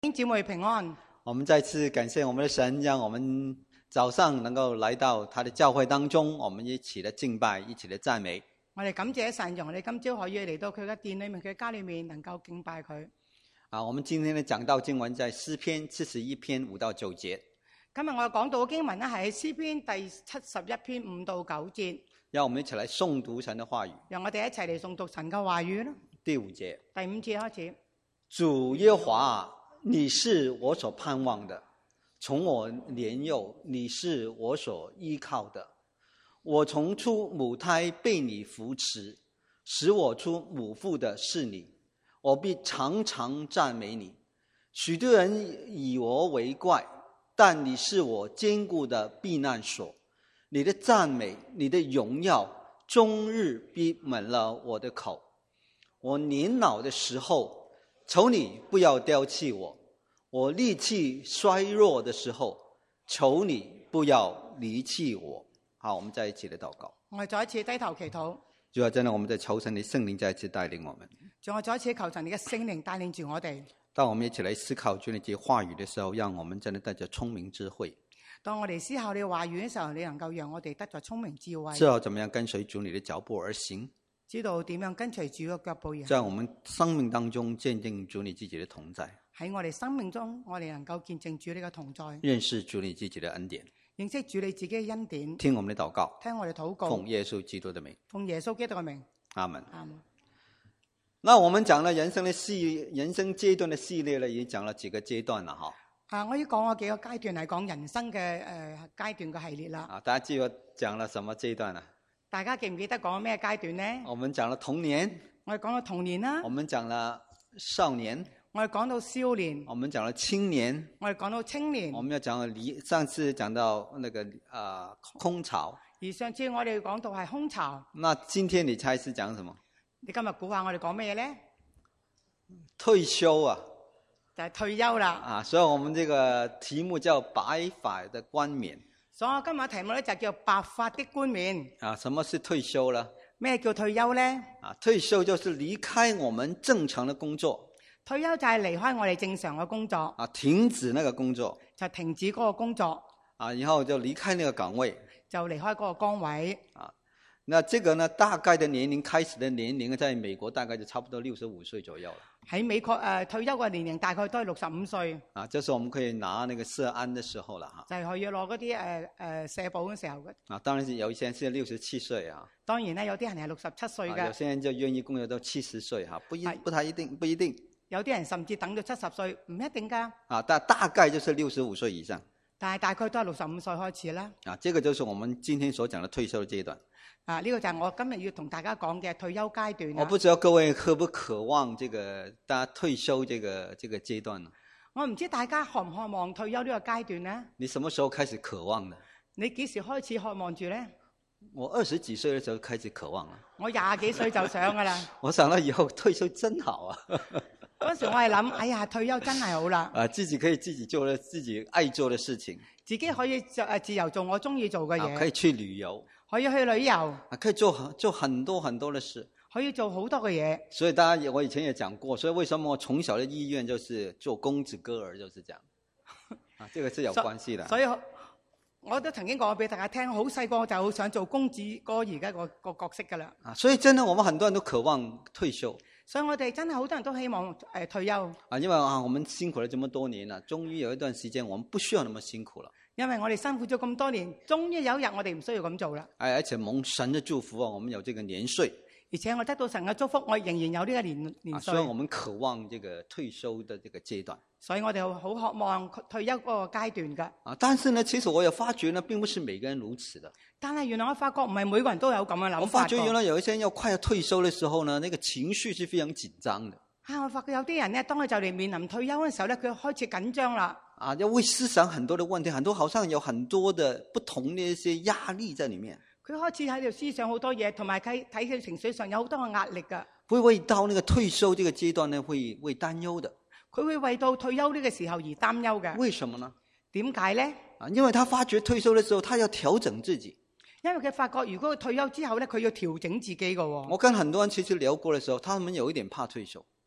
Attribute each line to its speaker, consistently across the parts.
Speaker 1: 弟兄姊妹平安。
Speaker 2: 我们再次感谢我们的神，让我们早上能夠來到他的教會當中，我們一起的敬拜，一起的讚美。
Speaker 1: 我哋感謝神，讓我哋今朝可以嚟到佢嘅殿裏面，佢嘅家裏面能夠敬拜佢。
Speaker 2: 我們今天的講道經文在詩篇71篇5到9節。
Speaker 1: 今日我講到嘅經文咧係喺詩篇第71篇5到9節。
Speaker 2: 讓我們一起來誦讀神的話語。
Speaker 1: 讓我哋一齊嚟誦讀神嘅話語啦。
Speaker 2: 第5節。
Speaker 1: 第5節開始。
Speaker 2: 主耶和華，你是我所盼望的，從我年幼，你是我所依靠的。我從出母胎被你扶持，使我出母腹的是你，我必常常讚美你。許多人以我為怪，但你是我堅固的避難所。你的讚美，你的榮耀，終日逼滿了我的口。我年老的時候，求你不要丟棄我，我力氣衰弱的時候，求你不要離棄我。好，我們再一起來禱告。
Speaker 1: 我哋再一次低頭祈禱。
Speaker 2: 主啊，真的我們在求神的聖靈再一次帶領我們。
Speaker 1: 仲我再一次求神你嘅聖靈帶領住我哋。
Speaker 2: 當我們一起來思考主你這話語的時候，讓我們真的帶着聰明智慧。
Speaker 1: 當我哋思考你嘅話語嘅時候，你能夠讓我哋得咗聰明智慧。
Speaker 2: 知道怎麼樣跟隨主你的腳步而行。
Speaker 1: 知道點樣跟隨主嘅腳步而行。
Speaker 2: 在我們生命當中見證主你自己的同在。
Speaker 1: 喺我哋生命中，我哋能夠見證主你嘅同在。
Speaker 2: 認識主你自己的恩典。
Speaker 1: 認識主你自己嘅恩典。
Speaker 2: 聽我們的禱告。
Speaker 1: 聽我哋禱告。
Speaker 2: 奉耶穌基督的名。
Speaker 1: 奉耶穌基督嘅名。
Speaker 2: 阿門。
Speaker 1: 阿門。
Speaker 2: 那我們講了人生階段的系列了，已經講了幾個階段了哈。
Speaker 1: 我已講咗幾個階段係講人生嘅階段嘅系列啦。
Speaker 2: 大家記得講了什麼階段啊？
Speaker 1: 大家記唔記得講咩階段呢？
Speaker 2: 我們講了童年。
Speaker 1: 我哋講到童年啦。
Speaker 2: 我們講了少年。
Speaker 1: 我哋講到少年。
Speaker 2: 我們講了青年。
Speaker 1: 我哋講到青年。
Speaker 2: 我們要講上次講到那個空巢。
Speaker 1: 而上次我哋講到係空巢。
Speaker 2: 那今天你猜是講什麼？
Speaker 1: 你今日估下我哋講咩嘢咧？
Speaker 2: 退休啊。
Speaker 1: 就係退休啦。
Speaker 2: 所以我們這個題目叫白髮的冠冕。
Speaker 1: 所以我今日題目咧就叫白髮的冠冕。
Speaker 2: 什麼是退休呢？
Speaker 1: 咩叫退休咧？
Speaker 2: 退休就是離開我們正常的工作。
Speaker 1: 退休就係離開我哋正常嘅工作。
Speaker 2: 停止那個工作。
Speaker 1: 就停止嗰個工作。
Speaker 2: 然後就離開那個崗位。
Speaker 1: 就離開嗰個崗位。
Speaker 2: 那這個呢，大概的年齡，開始的年齡，在美國大概就差不多65歲左右了。
Speaker 1: 喺美國退休嘅年齡大概都係65歲。
Speaker 2: 就是我們可以拿那個社安的時候了哈。
Speaker 1: 就係可以攞嗰啲社保嘅時候嘅。
Speaker 2: 當然是有一些人是67歲啊。
Speaker 1: 當然咧，有啲人係67歲嘅。
Speaker 2: 有些人就願意工作到70歲哈，不太一定，不一定。
Speaker 1: 有啲人甚至等到70歲，唔一定㗎。
Speaker 2: 但大概就是65歲以上。
Speaker 1: 但係大概都係65歲開始啦。
Speaker 2: 這個就是我們今天所講的退休階段。
Speaker 1: 呢個就係我今日要同大家講嘅退休階段。
Speaker 2: 我不知道各位渴不渴望這個大家退休這個階段呢？
Speaker 1: 我唔知大家渴唔渴望退休呢個階段呢？
Speaker 2: 你什麼時候開始渴望的？
Speaker 1: 你幾時開始渴望住呢？
Speaker 2: 我20幾歲的時候開始渴望了。
Speaker 1: 我20幾歲就想㗎啦。
Speaker 2: 我想到以後退休真好啊！
Speaker 1: 嗰時我係諗，哎呀，退休真係好啦。
Speaker 2: 自己可以自己做自己愛做的事情。
Speaker 1: 自己可以自由做我中意做嘅嘢。
Speaker 2: 可以去旅遊。
Speaker 1: 可以去旅遊。
Speaker 2: 可以做很多很多的事。
Speaker 1: 可以做好多嘅嘢。
Speaker 2: 所以大家我以前也講過，所以為什麼我從小的意願就是做公子哥兒，就是這樣。這個是有關係的。
Speaker 1: 所以我都曾經講俾大家聽，好細個就好想做公子哥兒嘅個角色㗎啦。
Speaker 2: 所以真的，我們很多人都渴望退休。
Speaker 1: 所以我哋真係好多人都希望退休。
Speaker 2: 因為我們辛苦了這麼多年啦，終於有一段時間我們不需要那麼辛苦了。
Speaker 1: 因為我哋辛苦咗咁多年，終於有一日我哋唔需要咁做啦。
Speaker 2: 而且蒙神的祝福啊，我們有這個年歲。
Speaker 1: 而且我得到神嘅祝福，我仍然有呢個年歲。
Speaker 2: 所以我們渴望這個退休的這個階段。
Speaker 1: 所以我哋好渴望退休嗰個階段㗎。
Speaker 2: 但是呢，其實我也發覺呢，並不是每個人如此的。
Speaker 1: 但係原來我發覺唔係每個人都有咁嘅諗法。
Speaker 2: 我發覺原來有一些人快要退休的時候呢，那個情緒是非常緊張的。
Speaker 1: 我發覺有啲人呢，當佢就嚟面臨退休嘅時候呢，佢開始緊張啦。
Speaker 2: 要為思想很多的問題，好像有很多的不同的一些壓力在裏面。
Speaker 1: 佢開始喺度思想好多嘢，同埋睇佢情緒上有好多嘅壓力㗎。
Speaker 2: 會為到那個退休這個階段呢，會擔憂的。
Speaker 1: 佢會為到退休呢個時候而擔憂嘅。
Speaker 2: 為什麼呢？
Speaker 1: 點解呢？
Speaker 2: 因為他發覺退休的時候，他要調整自己。
Speaker 1: 因為佢發覺如果佢退休之後呢，佢要調整自己㗎。
Speaker 2: 我跟很多人其實聊過的時候，他們有一點怕退休。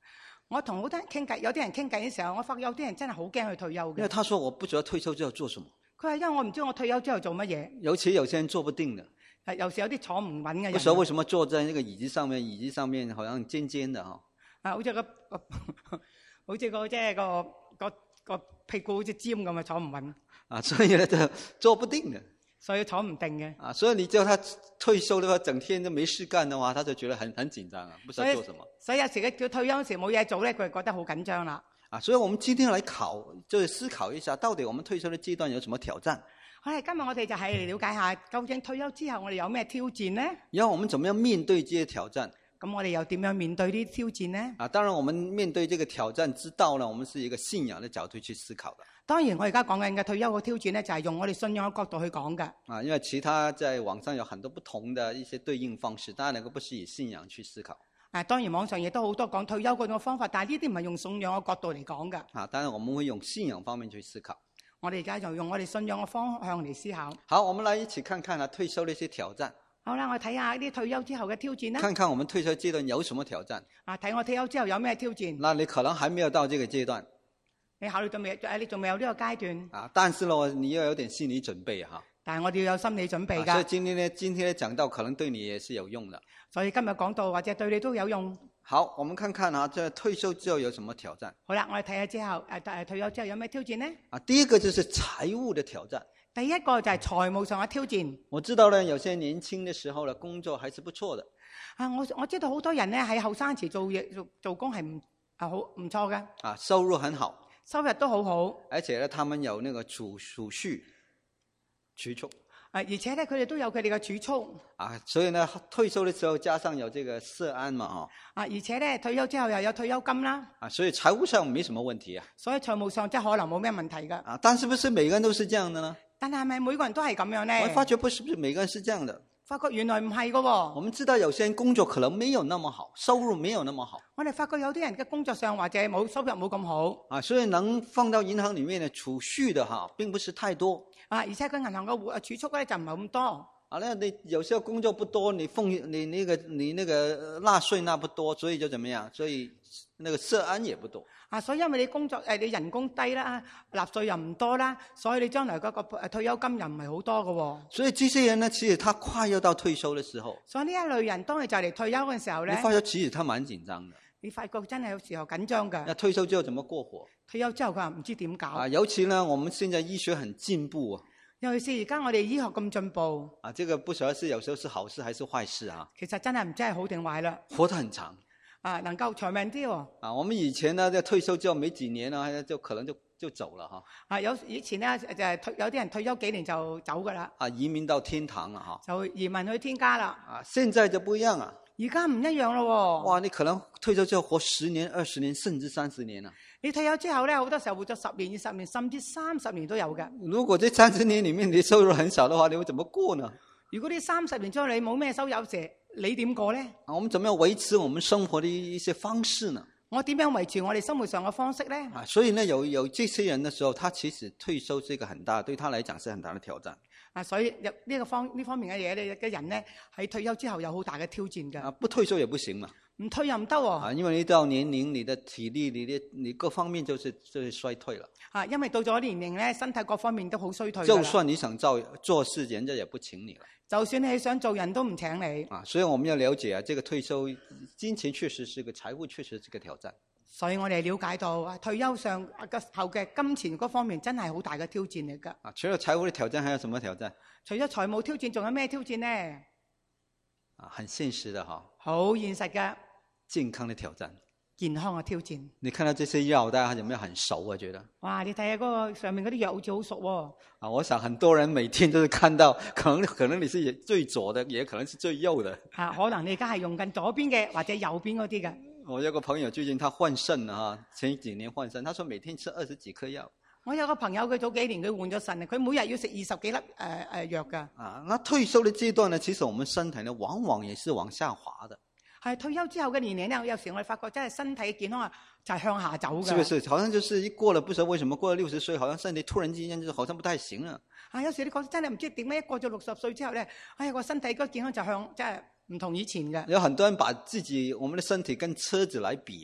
Speaker 1: 我同好多人傾偈，有啲人傾偈嘅時候，我發覺有啲人真係好驚去退休
Speaker 2: 因為
Speaker 1: 嘅。
Speaker 2: 他說我不知道退休之後做什麼，
Speaker 1: 佢話因為我唔知我退休之後做乜嘢，
Speaker 2: 尤其有些人坐不定的，
Speaker 1: 有時有啲坐唔穩嘅
Speaker 2: 不知道為
Speaker 1: 人，
Speaker 2: 什麼坐在那個椅子上面，椅子上面好像尖尖的哈。
Speaker 1: 好似好似個即係個屁股好似尖咁啊，坐唔穩，
Speaker 2: 啊，所以呢就坐不定的
Speaker 1: 所以坐唔定嘅。
Speaker 2: 啊，所以你叫他退休的話，整天都沒事幹的話，他就覺得很緊張啊，不知道做什麼。
Speaker 1: 所以有時佢叫退休時冇嘢做咧，佢就覺得好緊張啦。
Speaker 2: 啊，所以我們今天來就是思考一下，到底我們退休的階段有什麼挑戰？
Speaker 1: 今日我哋就係嚟了解下，究竟退休之後我哋有咩挑戰呢？
Speaker 2: 然後我們怎麼樣面對這些挑戰？
Speaker 1: 咁我哋又點樣面對呢啲挑戰呢？
Speaker 2: 啊，當然我們面對這個挑戰之道呢，我們是一個信仰的角度去思考的。
Speaker 1: 當然我而家講緊嘅退休嘅挑戰呢，就係用我哋信仰嘅角度去講嘅。
Speaker 2: 啊，因為其他在網上有很多不同的一些對應方式，當然那個不是以信仰去思考。
Speaker 1: 當然網上亦都好多講退休嗰種方法，但係呢啲唔係用信仰嘅角度嚟講嘅。
Speaker 2: 啊，當然我們會用信仰方面去思考。
Speaker 1: 我哋而家就用我哋信仰嘅方向嚟思考。
Speaker 2: 好，我們來一起看看退休的一些挑戰。
Speaker 1: 好啦，我睇下啲退休之後嘅挑戰啦。
Speaker 2: 看看我們退休階段有什麼挑戰。
Speaker 1: 睇我退休之後有咩挑戰？
Speaker 2: 那你可能還沒有到這個階段。
Speaker 1: 你考慮到未？你仲未有呢個階段。
Speaker 2: 啊，但是呢，你要有點心理準備哈。
Speaker 1: 但係我哋要有心理準備㗎。
Speaker 2: 所以今天的講道可能對你也是有用的。
Speaker 1: 所以今日講道或者對你都有用。
Speaker 2: 好，我們看看這退休之後有什麼挑戰？
Speaker 1: 好啦，我哋睇下之後退休之後有咩挑戰呢？
Speaker 2: 第一個就是財務的挑戰。
Speaker 1: 第一個就係財務上嘅挑戰。
Speaker 2: 我知道呢，有些年輕的時候呢，工作還是不錯的。
Speaker 1: 我知道好多人呢喺後生時做工係好唔錯嘅。
Speaker 2: 收入很好，
Speaker 1: 收入都好好。
Speaker 2: 而且呢，他們有那個儲蓄。
Speaker 1: 而且呢，佢哋都有佢哋嘅儲蓄。
Speaker 2: 所以呢，退休的時候加上有這個社安嘛，
Speaker 1: 而且呢，退休之後又有退休金啦。
Speaker 2: 所以財務上沒什麼問題啊。
Speaker 1: 所以財務上即係可能冇咩問題㗎。
Speaker 2: 但是不是每個人都是這樣的呢？
Speaker 1: 但係咪每個人都係咁樣呢？
Speaker 2: 我發覺不是每個人是這樣的。
Speaker 1: 發覺原來唔係㗎喎。
Speaker 2: 我們知道有些人工作可能沒有那麼好，收入沒有那麼好。
Speaker 1: 我哋發覺有啲人嘅工作上或者冇收入冇咁好。
Speaker 2: 所以能放到銀行裏面的儲蓄的並不是太多。
Speaker 1: 而且佢銀行嘅儲蓄咧就唔係咁多。
Speaker 2: 那你有時候工作不多，你那個納稅納不多，所以就怎麼樣？所以那個社安也不多。
Speaker 1: 所以因為你工作你人工低啦，納稅又唔多啦，所以你將來嗰個退休金又唔係好多㗎。
Speaker 2: 所以這些人呢，其實他快要到退休的時候。
Speaker 1: 所以呢一類人當你就嚟退休嘅時候咧，
Speaker 2: 你發覺其實他蠻緊張的。
Speaker 1: 你發覺真係有時候緊張㗎。
Speaker 2: 那退休之後怎麼過活？
Speaker 1: 退休之後佢話唔知點搞。
Speaker 2: 尤其呢，我們現在醫學很進步啊。
Speaker 1: 尤其是而家我哋醫學咁進步。
Speaker 2: 這個不曉得是有時候是好事還是壞事啊？
Speaker 1: 其實真係唔知係好定壞啦。
Speaker 2: 活得很長。
Speaker 1: 能夠長命啲喎。
Speaker 2: 我們以前呢，在退休之後沒幾年呢，就可能就走了哈。
Speaker 1: 以前呢就係有啲人退休幾年就走㗎啦。
Speaker 2: 移民到天堂了哈。
Speaker 1: 就移民去天家啦。
Speaker 2: 現在就不一樣啊。
Speaker 1: 而家唔一樣咯喎。
Speaker 2: 哇，你可能退休之後活10年、20年，甚至30年啊。
Speaker 1: 你退休之後咧，好多時候活咗10年、20年，甚至30年都有嘅。
Speaker 2: 如果這30年裏面你收入很少的話，你會怎麼過呢？
Speaker 1: 如果呢30年之後你冇咩收入時，你點過咧？
Speaker 2: 我們怎麼樣維持我們生活的一些方式呢？
Speaker 1: 我點樣維持我哋生活上嘅方式咧？
Speaker 2: 所以呢，有這些人的時候，他其實退休是一個很大，對他來講是很大的挑戰。
Speaker 1: 所以呢方面嘅嘢咧嘅人咧，喺退休之後有好大嘅挑戰嘅。
Speaker 2: 不退休也不行嘛。
Speaker 1: 唔退又唔得喎。
Speaker 2: 因為你到年齡，你的體力，你各方面就是衰退了。
Speaker 1: 因為到咗年齡咧，身體各方面都好衰退。
Speaker 2: 就算你想做事，人家也不請你了。
Speaker 1: 就算你想做人都唔請你。
Speaker 2: 所以我們要了解這個退休金錢確實是個財務，確實是個挑戰。
Speaker 1: 所以我哋了解到退休上後嘅金錢嗰方面真係好大嘅挑戰嚟㗎。
Speaker 2: 除了財務的挑戰，還有什麼挑戰？
Speaker 1: 除咗財務挑戰，仲有咩挑戰呢？
Speaker 2: 很現實的哈。
Speaker 1: 好現實嘅。
Speaker 2: 健康的挑戰。
Speaker 1: 健康嘅挑戰。
Speaker 2: 你看到這些藥，大家有沒有很熟啊？覺得？
Speaker 1: 哇！你睇下嗰個上面嗰啲藥好似好熟喎。
Speaker 2: 我想很多人每天都是看到，可能你是最左的，也可能是最右的。
Speaker 1: 可能你而家係用緊左邊嘅或者右邊嗰啲嘅。
Speaker 2: 我有個朋友最近他換腎啦，前幾年換腎，他說每天吃20幾顆藥。
Speaker 1: 我有個朋友佢早幾年佢換咗腎，佢每日要食20幾粒藥㗎。
Speaker 2: 那退休的階段呢，其實我們身體呢，往往也是往下滑的。
Speaker 1: 係退休之後嘅年齡咧，有時我哋發覺真係身體健康啊，就係向下走嘅。
Speaker 2: 是不是？好像就是一過了，不知道為什麼過了60歲，好像身體突然之間就好像不太行了。
Speaker 1: 有時你覺得真係唔知點解一過咗60歲之後咧，個身體個健康就向真係唔同以前嘅。
Speaker 2: 有很多人把我們的身體跟車子來比啊。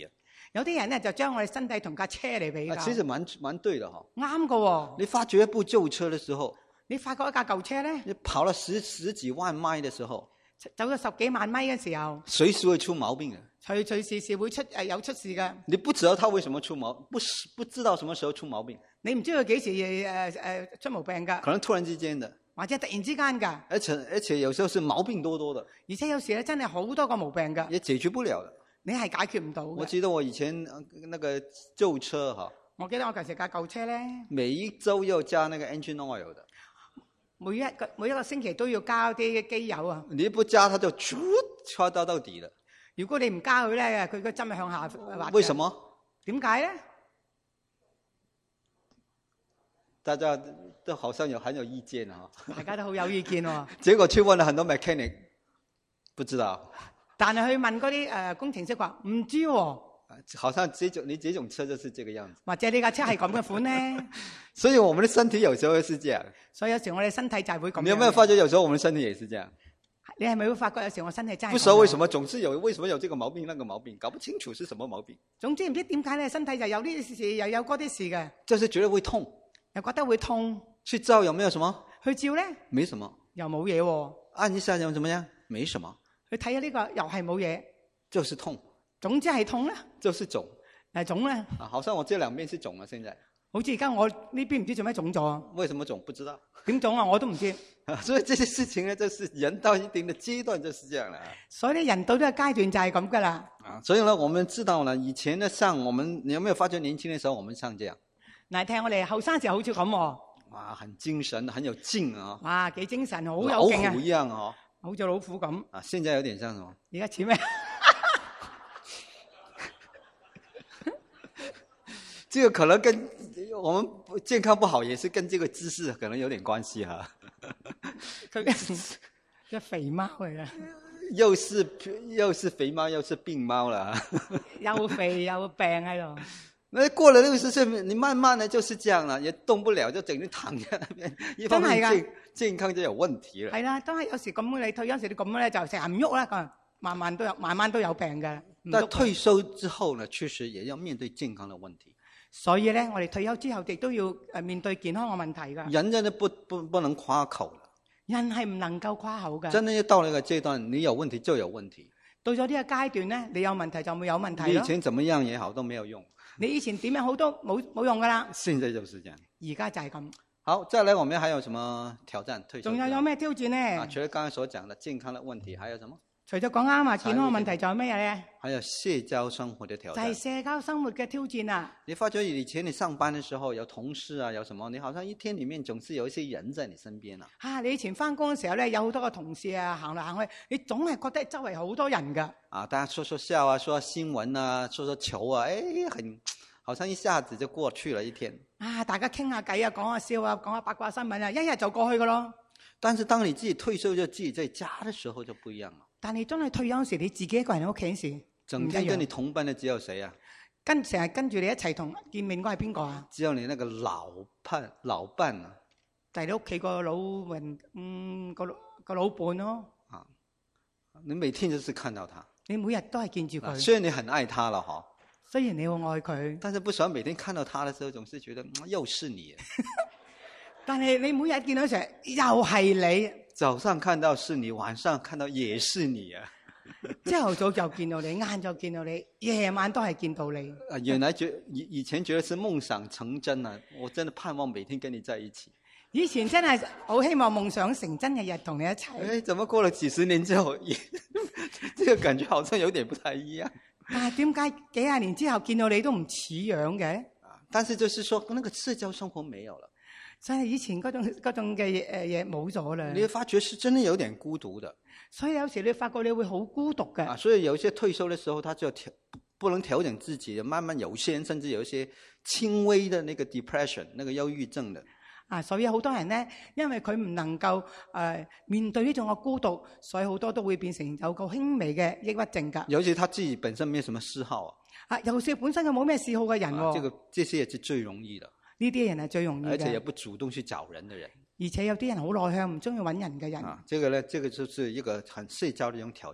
Speaker 1: 有啲人咧就將我哋身體同架車嚟比較，
Speaker 2: 其實蠻對的哈。
Speaker 1: 啱噶喎。
Speaker 2: 你發覺一部舊車的時候，
Speaker 1: 你發覺一架舊車咧，
Speaker 2: 你跑了十幾萬邁的時候，
Speaker 1: 走咗10幾萬米嘅時候，
Speaker 2: 隨時會出毛病嘅，
Speaker 1: 隨時會有出事嘅。
Speaker 2: 你不知道他為什麼出毛，不知道什麼時候出毛病，
Speaker 1: 你唔知佢幾時出毛病噶，
Speaker 2: 可能突然之間的，
Speaker 1: 或者突然之間噶，
Speaker 2: 而且有時候是毛病多多的，
Speaker 1: 而且有時咧真係好多個毛病噶，
Speaker 2: 也解決不了的。
Speaker 1: 你係解決唔到嘅。
Speaker 2: 我記得我以前那個舊車哈，
Speaker 1: 我記得我舊時架舊車咧，
Speaker 2: 每一周要加那個 engine oil 的，
Speaker 1: 每一個星期都要加啲機油啊。
Speaker 2: 你不加它就刷到底了。
Speaker 1: 如果你唔加佢咧，佢個針係向下滑。
Speaker 2: 為什麼？
Speaker 1: 點解咧？
Speaker 2: 大家都好像很有意見啊！
Speaker 1: 大家都好有意見喎。
Speaker 2: 結果去問了很多 mechanic， 不知道。
Speaker 1: 但係去問嗰啲工程師話唔知喎。
Speaker 2: 好像你這種車就是這個樣子。
Speaker 1: 或者你架車係咁嘅款咧。
Speaker 2: 所以我們的身體有時候是這樣。
Speaker 1: 所以有時我哋身體就係會咁樣。
Speaker 2: 你有沒有發覺有時候我們身體也是這樣？
Speaker 1: 你係咪會發覺有時我身體真係？
Speaker 2: 不知道為什麼總是為什麼有這個毛病那個毛病，搞不清楚是什麼毛病。
Speaker 1: 總之唔知點解咧，身體就有呢啲事又有嗰啲事嘅。
Speaker 2: 就是覺得會痛。
Speaker 1: 又覺得會痛。
Speaker 2: 去照有沒有什麼？
Speaker 1: 去照咧？
Speaker 2: 沒什麼。
Speaker 1: 又冇嘢喎。
Speaker 2: 按一下又怎麼樣？沒什麼。
Speaker 1: 去睇下呢個又係冇嘢。
Speaker 2: 就是痛。
Speaker 1: 總之係痛啦。
Speaker 2: 就是腫。
Speaker 1: 係腫啦。
Speaker 2: 好像我這兩邊是腫了，現在。
Speaker 1: 好似而家我呢邊唔知做咩腫咗。
Speaker 2: 為什麼腫？不知道。
Speaker 1: 點腫啊？我都唔知。
Speaker 2: 所以這些事情呢，就是人到一定的階段就是這樣啦。
Speaker 1: 所以咧，人到呢個階段就係咁噶啦。
Speaker 2: 所以呢，我們知道呢，以前呢，像我們，你有沒有發覺年輕的時候，我們像這樣？
Speaker 1: 嗱，聽我哋後生時候好似咁喎。
Speaker 2: 哇，很精神，很有勁啊！
Speaker 1: 哇，幾精神，好有勁啊！
Speaker 2: 老虎一樣哦。
Speaker 1: 好似老虎咁。
Speaker 2: 啊，現在有點像什麼？
Speaker 1: 而家似咩？
Speaker 2: 這個可能跟我們健康不好，也是跟這個姿勢可能有點關係哈。
Speaker 1: 佢隻肥貓嚟嘅。
Speaker 2: 又是肥貓，又是病貓啦。
Speaker 1: 又肥又病喺度。
Speaker 2: 那過了60歲，你慢慢的就是這樣了，也動不了，就整天躺在那邊，一方面健康就有問題了。係啦，
Speaker 1: 都係有時咁，你退休時你咁咧就成日唔喐啦，慢慢都有病嘅。
Speaker 2: 但退休之後呢，確實也要面對健康的問題。
Speaker 1: 所以咧，我哋退休之後亦都要面對健康嘅問題噶。
Speaker 2: 人真係不能誇口啦。
Speaker 1: 人係唔能夠誇口嘅。
Speaker 2: 真係要到那個階段，你有問題就有問題。
Speaker 1: 到咗呢個階段咧，你有問題就會有問題咯。
Speaker 2: 你以前怎麼樣也好，都沒有用。
Speaker 1: 你以前點樣好都冇用噶啦。
Speaker 2: 現在就是這樣。
Speaker 1: 而家就係咁。
Speaker 2: 好，再來我們還有什麼挑戰？退休仲
Speaker 1: 有咩挑戰呢？
Speaker 2: 除了剛才所講的健康的問題，還有什麼？
Speaker 1: 除咗講啱啊，健康嘅問題仲有咩嘢咧？
Speaker 2: 還有社交生活的挑戰。
Speaker 1: 就係社交生活嘅挑戰啊！
Speaker 2: 你發覺以前你上班的時候有同事啊，有什麼？你好像一天裏面總是有一些人在你身邊啊。
Speaker 1: 你以前翻工嘅時候咧，有好多個同事啊，行嚟行去，你總係覺得周圍好多人噶。大家
Speaker 2: 說說笑啊，說新聞啊，說說球啊，好像一下子就過去了一天。大家傾下偈啊，講下笑啊，講下八卦新聞啊，一日就過去噶咯。但是當你自己退休就自己在家的時候就不一樣了。但係當你退休時，你自己一個人喺屋企時，整天跟你同班的只有誰啊？成日跟住你一齊同見面嗰係邊個啊？只有你那個老伴啊，就係你屋企個老人，個老伴咯。你每天就是看到他，你每日都係見住佢。雖然你很愛他了嗬，雖然你好愛佢，但是不想每天看到他的時候，總是覺得又是你。但係你每日見到時，又係你。早上看到是你，晚上看到也是你啊！朝頭早就見到你，晏晝見到你，夜晚都係見到你。原來以前覺得是夢想成真啊！我真的盼望每天跟你在一起。以前真係好希望夢想成真嘅日同你一齊。怎麼過了幾十年之後，這個感覺好像有點不太一樣。但係點解幾廿年之後見到你都唔似樣嘅？但是就是說，那個社交生活沒有了。所以以前嗰種嘅嘢冇咗啦。你會發覺是真的有點孤獨的。所以有時你發覺你會好孤獨嘅。所以有一些退休的時候，他就不能調整自己，慢慢有些人甚至有一些輕微的那個 depression， 那個憂鬱症的。所以好多人呢，因為佢唔能夠面對呢種嘅孤獨，所以好多都會變成有個輕微嘅抑鬱症㗎。尤其他自己本身沒有什麼嗜好尤其本身佢冇咩嗜好嘅人這些也是最容易的。呢啲人係最容易嘅，而且也不主動去找人的人，而且有啲人好內向，唔中意揾人嘅人。這個呢，這個就是一個很社交的一種挑戰。呢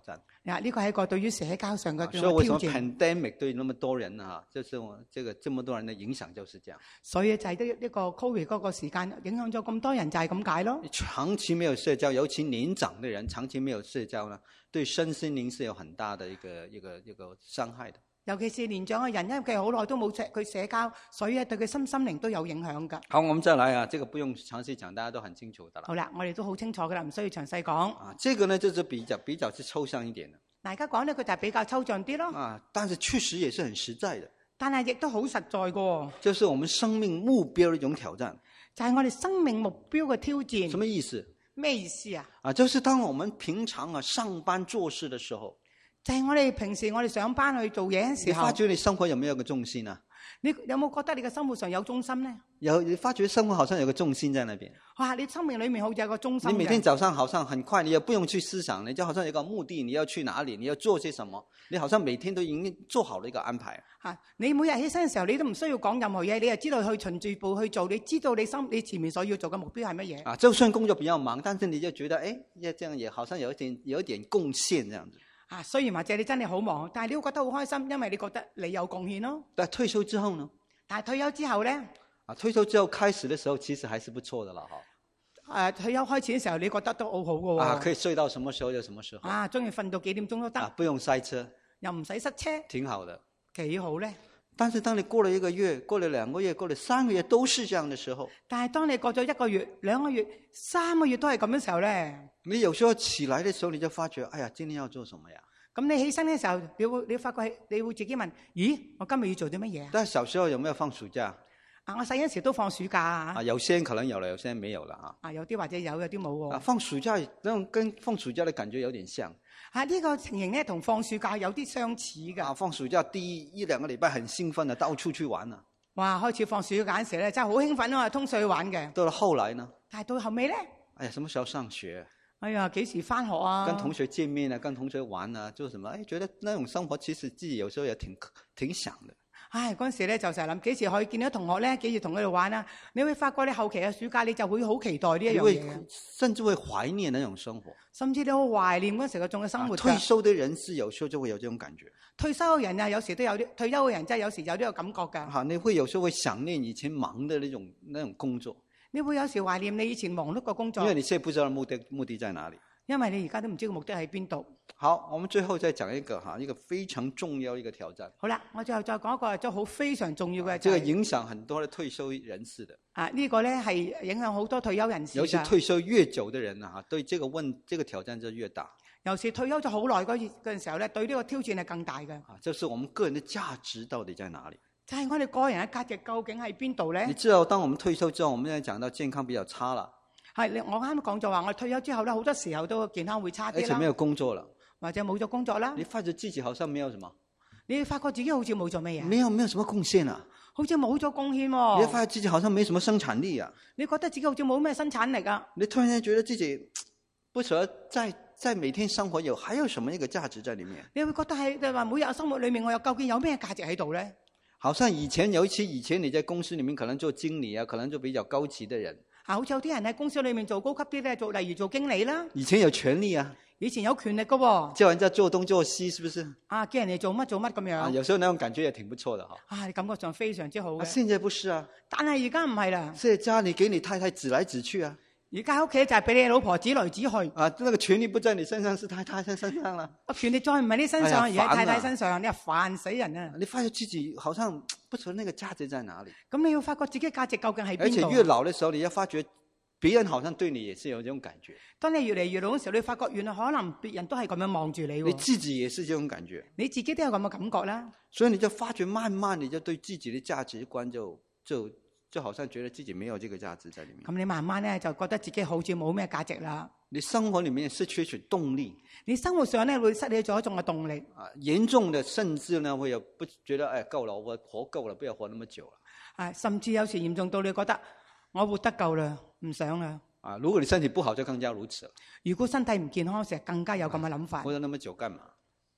Speaker 1: 呢個係一個對於社交上嘅
Speaker 2: 所以為什麼
Speaker 1: 挑戰。
Speaker 2: pandemic 對那麼多人啊，就是我這麼多人的影響就是這樣。
Speaker 1: 所以就係呢個 Covid 嗰個時間影響咗咁多人，就係咁解咯。
Speaker 2: 長期沒有社交，尤其年長的人長期沒有社交呢，對身心靈是有很大的一個傷害的。
Speaker 1: 尤其是年長嘅人，因為佢好耐都冇佢社交，所以對佢心靈都有影響㗎。
Speaker 2: 好，我們再來啊，這個不用詳細講，大家都很清楚的啦。
Speaker 1: 好啦，我哋都好清楚㗎啦，唔需要詳細講。
Speaker 2: 啊，這個呢就是比較是抽象一點的。
Speaker 1: 大家講呢，佢就係比較抽象啲咯。
Speaker 2: 啊，但是確實也是很實在的。
Speaker 1: 但係亦都好實在㗎，
Speaker 2: 就是我們生命目標的一種挑戰。
Speaker 1: 就係我哋生命目標嘅挑戰。
Speaker 2: 什麼意思？
Speaker 1: 咩意思啊？
Speaker 2: 啊，就是當我們平常啊上班做事的時候，
Speaker 1: 就係我哋平時我哋上班去做嘢嘅時候，
Speaker 2: 你發覺你生活有沒有個重心啊？
Speaker 1: 你有冇覺得你嘅生活上有中心呢？
Speaker 2: 你發覺生活好像有個重心在那邊。
Speaker 1: 哇！你生命裏面好似有個中心嘅。
Speaker 2: 你每天早上好像很快，你也不用去思想，你就好像有個目的，你要去哪裡，你要做些什麼，你好像每天都已經做好了一個安排。
Speaker 1: 你每日起身嘅時候，你都唔需要講任何嘢，你就知道去循住步去做，你知道你前面所要做嘅目標係乜嘢。
Speaker 2: 啊，就算工作比較忙，但是你就覺得，這樣也好像有一點貢獻這樣子。
Speaker 1: 啊，雖然或者你真係好忙，但係你會覺得好開心，因為你覺得你有貢獻咯。
Speaker 2: 但退休之後呢？
Speaker 1: 但係退休之後咧？
Speaker 2: 啊，退休之後開始的時候，其實還是不錯的啦，哈。
Speaker 1: 退休開始嘅時候，你覺得都好好嘅喎。
Speaker 2: 啊，可以睡到什麼時候就什麼時候。
Speaker 1: 啊，中意瞓到幾點鐘都得。
Speaker 2: 啊，不用塞車。
Speaker 1: 又唔使塞車。
Speaker 2: 挺好的。
Speaker 1: 幾好咧？
Speaker 2: 但是當你過了1個月，過了2個月，過了3個月，都是這樣的時候。
Speaker 1: 但係當你過咗1個月、2個月、3個月都係咁嘅時候咧，
Speaker 2: 你有時候起來的時候，你就發覺，哎呀，今天要做什麼呀？
Speaker 1: 咁你起身嘅時候，你發覺你會自己問：咦，我今日要做啲乜嘢？
Speaker 2: 但係小時候有沒有放暑假？
Speaker 1: 啊，我細嗰時都放暑假啊。
Speaker 2: 有些人可能有了，有些人沒有了啊。
Speaker 1: 有啲或者有，有啲冇喎。
Speaker 2: 啊，放暑假那種跟放暑假的感覺有點像。
Speaker 1: 呢個情形咧，同放暑假有啲相似㗎。
Speaker 2: 啊，放暑假第一兩個禮拜很興奮啊，到處去玩啊。
Speaker 1: 哇，開始放暑假嗰時咧，真係好興奮啊，通常去玩嘅。
Speaker 2: 到了後來呢？
Speaker 1: 但係到後尾咧？
Speaker 2: 哎呀，什麼時候上學？
Speaker 1: 哎呀，幾時返學啊？
Speaker 2: 跟同學見面啊，跟同學玩啊，做什麼？覺得那種生活其實自己有時候也挺想的。
Speaker 1: 嗰陣時咧就成日諗幾時可以見到同學咧，幾時同佢哋玩啊？你會發覺你後期嘅暑假你就會好期待呢一樣嘢，
Speaker 2: 甚至會懷念那種生活，
Speaker 1: 甚至你好懷念嗰時嗰種嘅生活。
Speaker 2: 退休的人士有時候就會有這種感覺。
Speaker 1: 退休嘅人啊，有時都有啲退休嘅人真係有時有呢個感覺㗎。
Speaker 2: 你會有時候會想念以前忙的那種工作。
Speaker 1: 你會有時懷念你以前忙碌嘅工作，
Speaker 2: 因為你現在不知道目的在哪裡。
Speaker 1: 因為你而家都唔知個目的喺邊度。
Speaker 2: 好，我們最後再講一個非常重要一個挑戰。
Speaker 1: 好啦，我最後再講一個就好非常重要嘅，
Speaker 2: 這個影響很多的退休人士的。
Speaker 1: 呢個咧係影響好多退休人士。
Speaker 2: 尤其退休越久的人啊，對這個挑戰就越大。
Speaker 1: 尤其退休咗好耐嗰陣時候咧，對呢個挑戰係更大嘅。
Speaker 2: 就是我們個人的價值到底在哪裡？
Speaker 1: 就係我哋個人嘅價值究竟喺邊度咧？
Speaker 2: 你知道，當我們退休之後，我們現在講到健康比較差了。
Speaker 1: 係，我啱啱講咗話，我退休之後咧，好多時候都健康會差啲啦。
Speaker 2: 而且沒有工作了，
Speaker 1: 或者冇咗工作啦。
Speaker 2: 你發覺自己好像沒有什麼？
Speaker 1: 你發覺自己好似冇做咩嘢？
Speaker 2: 沒有什麼貢獻啊？
Speaker 1: 好似冇咗貢獻喎。
Speaker 2: 你發覺自己好像沒什麼生產力啊？
Speaker 1: 你覺得自己好似冇咩生產力啊？
Speaker 2: 你突然間覺得自己不曉得在每天生活還有什麼一個價值在裡面？
Speaker 1: 你會覺得係話每日生活裡面我究竟有咩價值喺度咧？
Speaker 2: 好像以前尤其以前你在公司裡面可能做經理啊，可能做比較高級的人。
Speaker 1: 好似有啲人喺公司裏面做高級啲咧，例如做經理啦。
Speaker 2: 以前有權利啊，
Speaker 1: 以前有權力噶喎。
Speaker 2: 叫人家做東做西，是不是？
Speaker 1: 叫人哋做乜做乜咁樣。
Speaker 2: 有時候那種感覺也挺不錯的哈。
Speaker 1: 你感覺上非常之好嘅。
Speaker 2: 現在不是啊。
Speaker 1: 但係而家唔係啦。
Speaker 2: 現在家裏給你太太指來指去啊。
Speaker 1: 而家屋企就係俾你老婆指來指去。
Speaker 2: 那個權利不在你身上，是太太身上啦。
Speaker 1: 權利再唔係你身上，而喺太太身上，你係煩死人啊！
Speaker 2: 你發現自己好像不知道那個價值在哪裡。
Speaker 1: 咁你要發覺自己價值究竟喺邊度？
Speaker 2: 而且越老的時候，你要發覺別人好像對你也是有這種感覺。
Speaker 1: 當你越嚟越老嘅時候，你發覺原來可能別人都係咁樣望住你。
Speaker 2: 你自己也是這種感覺。
Speaker 1: 你自己都有咁嘅感覺啦。
Speaker 2: 所以你就發覺慢慢你就對自己的價值觀就好像覺得自己沒有這個價值在裡面。
Speaker 1: 咁你慢慢咧就覺得自己好似冇咩價值啦。
Speaker 2: 你生活裡面失去動力。
Speaker 1: 你生活上咧會失去咗一種嘅動力。
Speaker 2: 嚴重的甚至呢會有不覺得夠了，我活夠了，不要活那麼久了。
Speaker 1: 甚至有時嚴重到你覺得我活得夠啦，唔想啦。
Speaker 2: 如果你身體不好就更加如此了。
Speaker 1: 如果身體唔健康時，更加有咁嘅諗法。
Speaker 2: 活得那麼久幹嘛？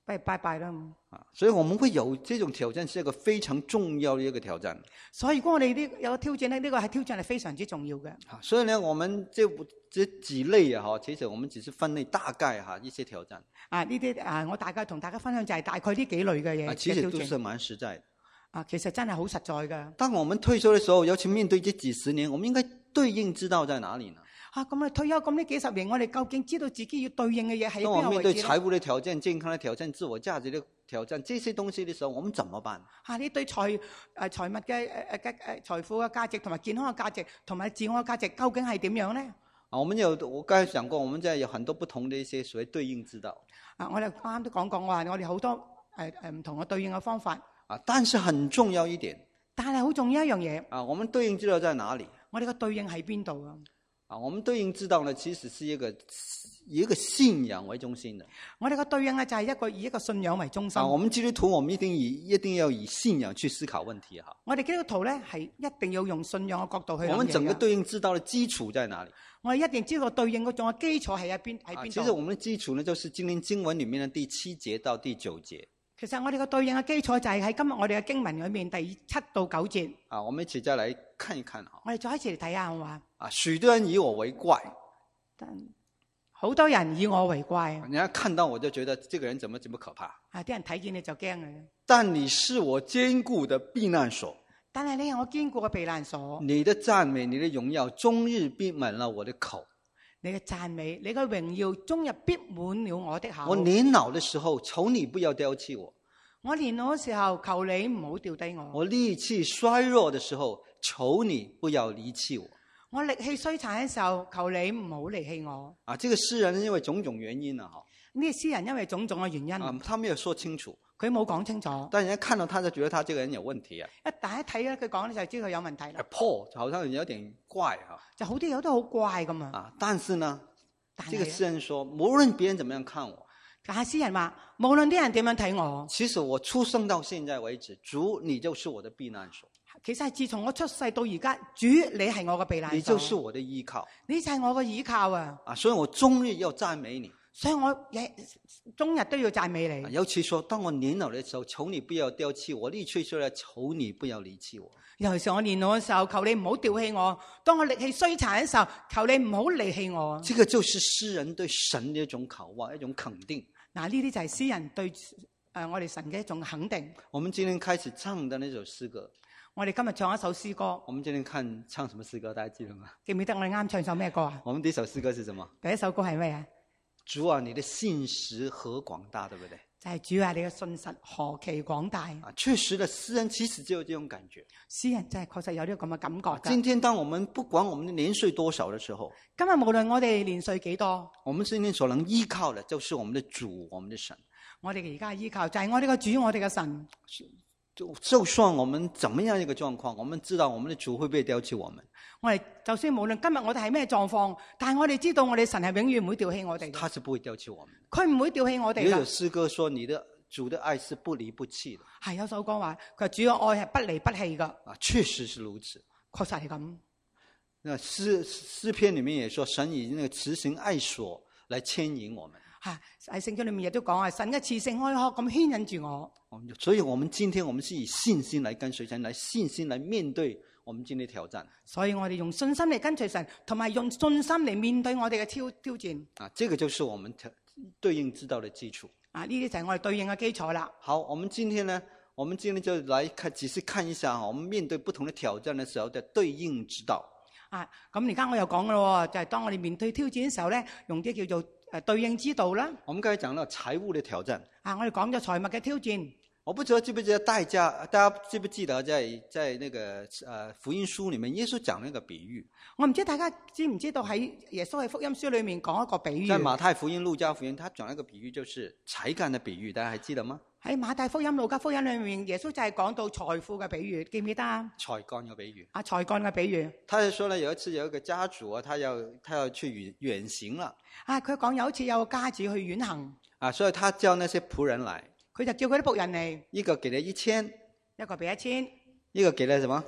Speaker 1: 不如拜拜啦。
Speaker 2: 所以我們會有這種挑戰，是一個非常重要的一個挑戰。
Speaker 1: 所以如果我哋有個挑戰咧，呢個係挑戰係非常之重要嘅。
Speaker 2: 所以呢，我們這幾類啊，其實我們只是分類大概一些挑戰。
Speaker 1: 呢啲我大概同大家分享就係大概呢幾類嘅嘢。
Speaker 2: 其實都是蠻實在的。
Speaker 1: 其實真係好實在噶。
Speaker 2: 當我們退休的時候，尤其面對這幾十年，我們應該對應知道在哪裡呢？
Speaker 1: 咁啊退休咁呢幾十年，我哋究竟知道自己要對應嘅嘢喺邊個位置呢？
Speaker 2: 當我面對財務的挑戰、健康的挑戰、自我價值的挑戰，這些東西的時候，我們怎麼辦？
Speaker 1: 你對財物嘅財富嘅價值同埋健康嘅價值同埋自我嘅價值，究竟係點樣呢？
Speaker 2: 我剛才講過，我們現在有很多不同的一些所謂對應之道。
Speaker 1: 我哋啱啱都講過，我話我哋好多唔同嘅對應嘅方法。
Speaker 2: 但是很重要一點。
Speaker 1: 但係好重要一樣嘢。
Speaker 2: 我們對應之道在哪裡？
Speaker 1: 我哋嘅對應喺邊度啊？
Speaker 2: 我們對應之道呢，其實是以一個信仰為中心的。
Speaker 1: 我哋嘅對應呢，就係以一個信仰為中心。
Speaker 2: 我們基督徒，我們一定要以信仰去思考問題。
Speaker 1: 我哋基督徒呢，係一定要用信仰嘅角度去諗嘢。
Speaker 2: 我們整個對應之道的基礎在哪裡？
Speaker 1: 我哋一定知道對應嗰種嘅基礎係喺邊度。
Speaker 2: 其實我們的基礎呢，就是今天經文裡面的第7節到第9節。
Speaker 1: 其實我哋嘅對應嘅基礎就係喺今日我哋嘅經文裏面第7到9節。
Speaker 2: 我們一起再來看一看。
Speaker 1: 我哋再一次嚟睇下，好嘛？
Speaker 2: 許多人以我為怪，
Speaker 1: 好多人以我為怪。
Speaker 2: 人家看到我就覺得這個人怎麼可怕？
Speaker 1: 啲人睇見你就驚嘅。
Speaker 2: 但你是我堅固的避難所。
Speaker 1: 但係你係我堅固嘅避難所。
Speaker 2: 你的讚美，你的榮耀，終日必滿了我的口。
Speaker 1: 你嘅讚美，你嘅榮耀，終日必滿了我的口。
Speaker 2: 我年老的時候，求你不要丟棄我。
Speaker 1: 我年老嘅時候，求你唔好掉低我。
Speaker 2: 我力氣衰弱的時候，求你不要離棄我。
Speaker 1: 我力氣衰殘嘅時候，求你唔好離棄我。
Speaker 2: 這個詩人因為種種原因呢
Speaker 1: 個詩人因為種種嘅原因，
Speaker 2: 他沒有說清楚，
Speaker 1: 佢冇講清楚。
Speaker 2: 但人家看到他就覺得他這個人有問題啊。
Speaker 1: 大家睇咧，佢講咧就知佢有問題啦。
Speaker 2: Paul 好像有點怪
Speaker 1: 就好啲有都好怪咁啊。
Speaker 2: 但是呢，這個詩人說，無論別人怎麼樣看我，
Speaker 1: 但係詩人話，無論啲人點樣睇我，
Speaker 2: 其實我出生到現在為止，主你就是我的避難所。
Speaker 1: 其實係自從我出世到而家，主你係我嘅避難所，
Speaker 2: 你就是我的依靠，
Speaker 1: 你就係我嘅依靠啊！
Speaker 2: 所以我終日要讚美你，
Speaker 1: 所以我終日都要讚美你。
Speaker 2: 尤其說，當我年老的時候，求你不要丟棄我；力氣衰了，求你不要離棄我。
Speaker 1: 尤其是我年老嘅時候，求你唔好丟棄我；當我力氣衰殘嘅時候，求你唔好離棄我。
Speaker 2: 這個就是詩人對神的一種渴望，一種肯定。
Speaker 1: 嗱，呢啲就係詩人對我哋神嘅一種肯定。
Speaker 2: 我們今天開始唱的那首詩歌，
Speaker 1: 我哋今日唱一首詩歌。
Speaker 2: 我們今天唱什麼詩歌？大家記得嗎？
Speaker 1: 記唔記得我哋啱唱首咩歌啊？
Speaker 2: 我們第一首詩歌是什麼？
Speaker 1: 第一首歌係咩啊？
Speaker 2: 主啊，你的信實何廣大，對不對？
Speaker 1: 就係主啊，你嘅信實何其廣大。
Speaker 2: 確實的，詩人其實就有這種感覺。
Speaker 1: 詩人真係確實有呢個咁嘅感覺㗎。
Speaker 2: 今天當我們不管我們的年歲多少的時候，
Speaker 1: 今日無論我哋年歲幾多，
Speaker 2: 我們今天所能依靠的，就是我們的主，我們的神。
Speaker 1: 我哋而家依靠就係我哋嘅主，我哋嘅神。
Speaker 2: 就算我們怎麼樣一個狀況，我們知道我們的主會不會丟棄我們。
Speaker 1: 我哋就算無論今日我哋係咩狀況，但係我哋知道我哋神係永遠唔會丟棄我哋。
Speaker 2: 他是不會丟棄我們。
Speaker 1: 佢唔會丟棄我哋。
Speaker 2: 有首詩歌說：你的主的愛是不離不棄的。
Speaker 1: 係有首歌話佢主嘅愛係不離不棄噶。
Speaker 2: 確實是如此，
Speaker 1: 確實係咁。
Speaker 2: 那詩篇裏面也說，神以那個慈繩愛鎖來牽引我們。
Speaker 1: 喺聖經裏面亦都講啊，神嘅慈繩愛鎖咁牽引住我。
Speaker 2: 所以我們今天我們是以信心來跟隨神，來信心來面對我們今天的挑戰。
Speaker 1: 所以我哋用信心嚟跟隨神，同埋用信心嚟面對我哋嘅挑戰。
Speaker 2: 這個就是我們對應之道的基礎。
Speaker 1: 呢啲就係我哋對應嘅基礎啦。
Speaker 2: 好，我們今天就來仔細看一下，我們面對不同的挑戰的時候的對應之道。
Speaker 1: 咁而家我又講咯，就係當我哋面對挑戰嘅時候咧，用啲叫做對應之道啦。
Speaker 2: 我們剛才講到財務的挑戰。
Speaker 1: 我哋講咗財物嘅挑戰。
Speaker 2: 我不知道記不記得大家記不記得在那個福音書裏面，耶穌講那個比喻。
Speaker 1: 我唔知大家知唔知道喺耶穌喺福音書裏面講一個比喻。
Speaker 2: 在馬太福音、路加福音，他講一個比喻，就是才幹的比喻，大家還記得嗎？
Speaker 1: 喺馬太福音、路加福音裏面，耶穌就係講到財富嘅比喻，記唔記得啊？
Speaker 2: 才幹嘅比喻。
Speaker 1: 才幹嘅比喻。
Speaker 2: 他就說呢，有一次有一個家主啊，他要去遠行了。
Speaker 1: 佢講有一次有個家主去遠行。
Speaker 2: 所以他叫那些僕人來。
Speaker 1: 佢就叫佢啲僕人嚟。
Speaker 2: 一個給了1000，
Speaker 1: 一個俾1000，
Speaker 2: 一個給了什麼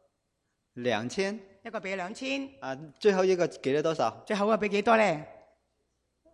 Speaker 2: ？2000，一
Speaker 1: 個俾2000。
Speaker 2: 最後一個給了多少？
Speaker 1: 最後啊俾幾多咧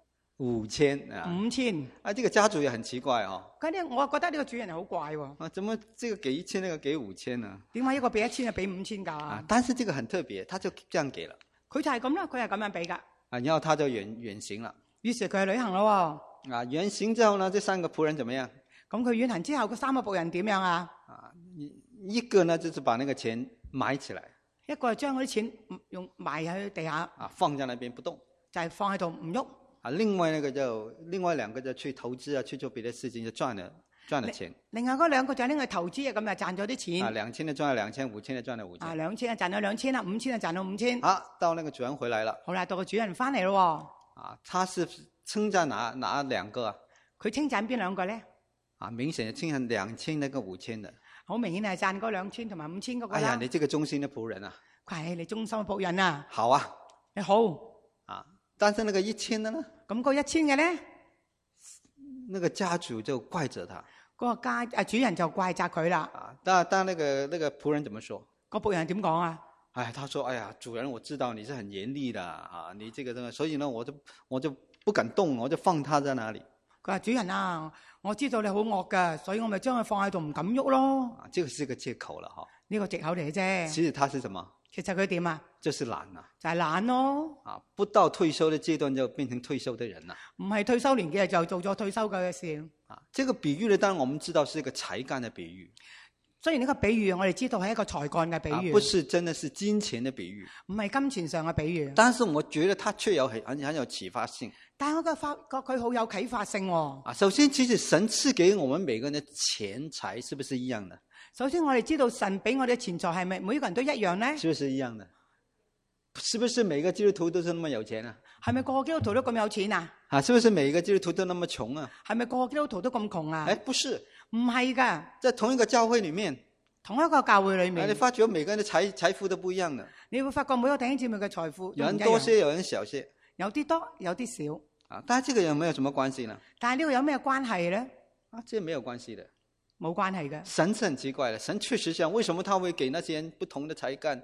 Speaker 2: 5000啊。
Speaker 1: 5000。
Speaker 2: 啊，这个家主也很奇怪哦。
Speaker 1: 嗰啲我覺得呢個主人係好怪喎，
Speaker 2: 啊，怎麼這個給1000，那個給5000呢？
Speaker 1: 點解一個俾1000就俾5000㗎？
Speaker 2: 啊，但是這個很特別，他就這樣給了。
Speaker 1: 佢就係咁啦，佢係咁樣俾㗎。
Speaker 2: 啊，然後他就遠行了。
Speaker 1: 於是佢去旅行咯喎。
Speaker 2: 啊，遠行之後呢，這3個僕人怎麼樣？
Speaker 1: 咁佢遠行之後，嗰3個僕人點樣啊？
Speaker 2: 啊，一個呢就是把那個錢埋起來。
Speaker 1: 一個係將嗰啲錢用埋喺地下，
Speaker 2: 啊，放在那邊不動。
Speaker 1: 就係放喺度唔喐。
Speaker 2: 啊，另外2個就去投資啊，去做別的事情，就賺了錢。
Speaker 1: 另外嗰2個就拎去投資啊，咁就賺咗啲錢。
Speaker 2: 啊，2000就賺了2000，5000就賺了5000。
Speaker 1: 啊，2000啊賺咗2000啦，5000啊賺到5000。
Speaker 2: 啊，到那個主人回來了。
Speaker 1: 好啦，到個主人翻嚟咯。
Speaker 2: 啊，他是稱讚哪2個啊？
Speaker 1: 佢稱讚邊2個咧？
Speaker 2: 啊，明顯的稱讚2000那個5000的。
Speaker 1: 好明顯係讚嗰2000同埋5000嗰個啦。
Speaker 2: 哎呀，你這個忠心的僕人啊！
Speaker 1: 佢係你忠心嘅僕人啊！
Speaker 2: 好啊，
Speaker 1: 你好。
Speaker 2: 啊，但是那個1000的呢？
Speaker 1: 咁嗰1000嘅咧？
Speaker 2: 那個家主就怪責他。
Speaker 1: 嗰個主人就怪責佢啦。
Speaker 2: 啊，但那個僕人怎麼說？
Speaker 1: 個僕人點講啊？
Speaker 2: 哎，他說：哎呀，主人，我知道你是很嚴厲的啊，你這個，所以呢，我就不敢動，我就放他在那裡。
Speaker 1: 佢話：主人啊，我知道你好惡㗎，所以我咪將佢放喺度唔敢喐咯。
Speaker 2: 啊，這個是個借口了哈。
Speaker 1: 呢個藉口嚟嘅啫。
Speaker 2: 其實他是什麼？
Speaker 1: 其實佢點啊？
Speaker 2: 就是懶啊。
Speaker 1: 就係懶咯。
Speaker 2: 啊，不到退休的階段就變成退休的人了。
Speaker 1: 唔係退休年紀就做咗退休嘅事。
Speaker 2: 啊，這個比喻呢，當然我們知道是一個才幹的比喻。
Speaker 1: 雖然呢個比喻我哋知道係一個才幹嘅比喻，
Speaker 2: 不是真的是金錢的比喻，
Speaker 1: 唔係金錢上嘅比喻。
Speaker 2: 但是我覺得它卻有很有啟發性。
Speaker 1: 但係我覺佢好有啟發性喎。
Speaker 2: 啊，首先其實神賜給我們每個人的錢財是不是一樣的？
Speaker 1: 首先我哋知道神俾我哋嘅錢財係咪每個人都一樣呢？
Speaker 2: 是不是一樣的？是不是每個基督徒都是那麼有錢啊？
Speaker 1: 係咪個個基督徒都咁有錢啊？
Speaker 2: 啊，是不是每一個基督徒都那麼窮啊？
Speaker 1: 係咪個個基督徒都咁窮啊？
Speaker 2: 不是，
Speaker 1: 唔係㗎。
Speaker 2: 在同一個教會裏面，
Speaker 1: 同一個教會裏面，
Speaker 2: 你發覺每個人的財富都不一樣的。
Speaker 1: 你會發覺每個弟兄姊妹嘅財富
Speaker 2: 有人多些，有人少些，
Speaker 1: 有啲多，有啲少。
Speaker 2: 啊，但係這個有沒有什麼關係呢？
Speaker 1: 但係呢個有咩關係咧？
Speaker 2: 啊，這沒有關係的，
Speaker 1: 冇關係嘅。
Speaker 2: 神是很奇怪的，神確實想，為什麼他會給那些人不同的才幹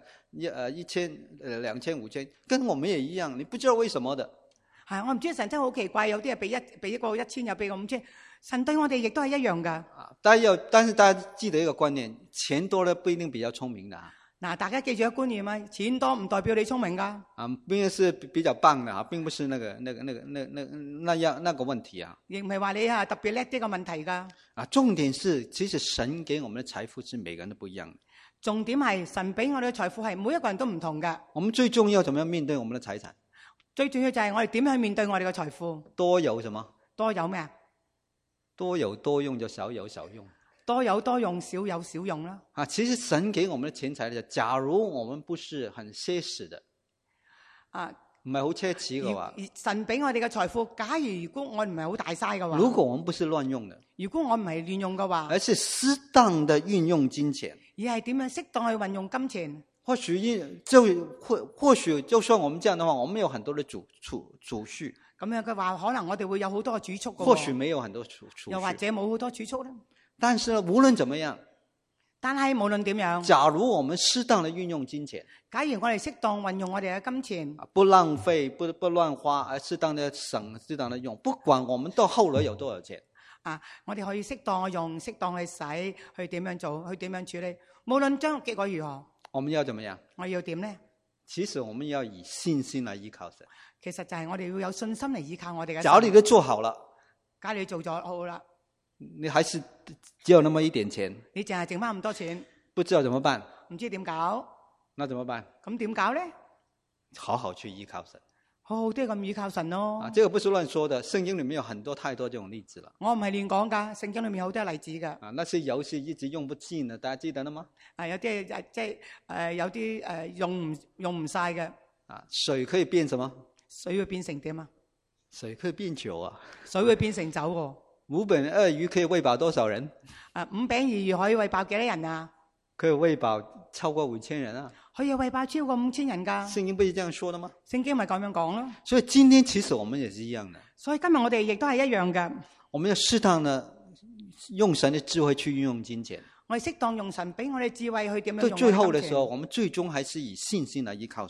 Speaker 2: ，1000、2000、5000，跟我們也一樣，你不知道為什麼的。
Speaker 1: 係，我唔知神真係好奇怪，有啲係俾一個1000，有俾個5000，神對我哋亦都係一樣噶。
Speaker 2: 啊，但是大家記得一個觀念，錢多了不一定比較聰明的啊。嗱，
Speaker 1: 大家記住一個觀念啊，錢多唔代表你聰明噶。
Speaker 2: 啊，並是比較棒的啊，並不是那個問題啊。
Speaker 1: 亦唔係話你係特別叻啲個問題噶。
Speaker 2: 啊，重點是其實神給我們的財富是每個人都不一樣的。
Speaker 1: 重點係神俾我哋嘅財富係每一個人都唔同嘅。
Speaker 2: 我們最重要怎麼樣面對我們的財產？
Speaker 1: 最重要就係我哋點樣去面對我哋嘅財富。
Speaker 2: 多有什麼？
Speaker 1: 多有咩啊？
Speaker 2: 多有多用就少有少用。
Speaker 1: 多有多用，少有少用啦。
Speaker 2: 啊，其實神給我們的錢財呢，假如我們不是很奢侈的，啊，唔係好奢侈嘅話，
Speaker 1: 神俾我哋嘅財富，假如果我唔係好大嘥嘅話，
Speaker 2: 如果我們不是亂用的，
Speaker 1: 如果我唔係亂用嘅話，
Speaker 2: 而是適當的運用金錢，
Speaker 1: 而係點樣適當去運用金錢，
Speaker 2: 或許就算我們這樣的話，我們有很多的儲蓄。
Speaker 1: 咁樣嘅話，可能我哋會有好多嘅儲蓄嘅。
Speaker 2: 或許沒有很多儲蓄，
Speaker 1: 又或者冇好多儲蓄咧。
Speaker 2: 但是呢，無論怎麼樣，
Speaker 1: 但係無論點樣，
Speaker 2: 假如我們適當的運用金錢，
Speaker 1: 假如我哋適當運用我哋嘅金錢，
Speaker 2: 不浪費，不亂花，而適當的省，適當的用，不管我們到後來有多少錢，
Speaker 1: 啊，我哋可以適當嘅用，適當去使，去點樣做，去點樣處理，無論將結果如何，
Speaker 2: 我們要怎麼樣？
Speaker 1: 我要點呢？
Speaker 2: 其實我們要以信心來依靠神。
Speaker 1: 其實就係我哋要有信心嚟依靠我哋嘅。
Speaker 2: 假如你都做好了，
Speaker 1: 假如你做咗好啦，
Speaker 2: 你還是只有那麼一點錢，
Speaker 1: 你淨係剩翻咁多錢，
Speaker 2: 不知道怎麼辦？
Speaker 1: 唔知點搞？
Speaker 2: 那怎麼辦？
Speaker 1: 咁點搞咧？
Speaker 2: 好好去依靠神，
Speaker 1: 好好啲咁依靠神咯。
Speaker 2: 啊，這個不是亂說的，聖經裏面有很多太多這種例子了。
Speaker 1: 我唔係亂講噶，聖經裏面有好多例子噶。
Speaker 2: 啊，那些遊戲一直用不盡的，大家記得了嗎？
Speaker 1: 啊，有啲即係有啲用唔晒嘅。
Speaker 2: 啊，水可以變什麼？
Speaker 1: 水會變成點啊？
Speaker 2: 水可以變酒啊！
Speaker 1: 水會變成酒喎。
Speaker 2: 5餅2魚可以餵飽多少人？
Speaker 1: 啊，5餅2魚可以餵飽幾多人啊？
Speaker 2: 可以餵飽超過5000人啊！
Speaker 1: 可以餵飽超過5000人噶。
Speaker 2: 聖經不是這樣說的嗎？
Speaker 1: 聖經咪咁樣講咯。
Speaker 2: 所以今天其實我們也是一樣的。
Speaker 1: 所以今日我哋亦都係一樣嘅。
Speaker 2: 我們要適當的用神的智慧去運用金錢。
Speaker 1: 我哋適當用神俾我哋智慧去點樣用。
Speaker 2: 到最後的時候，我們最終還是以信心來依靠神的。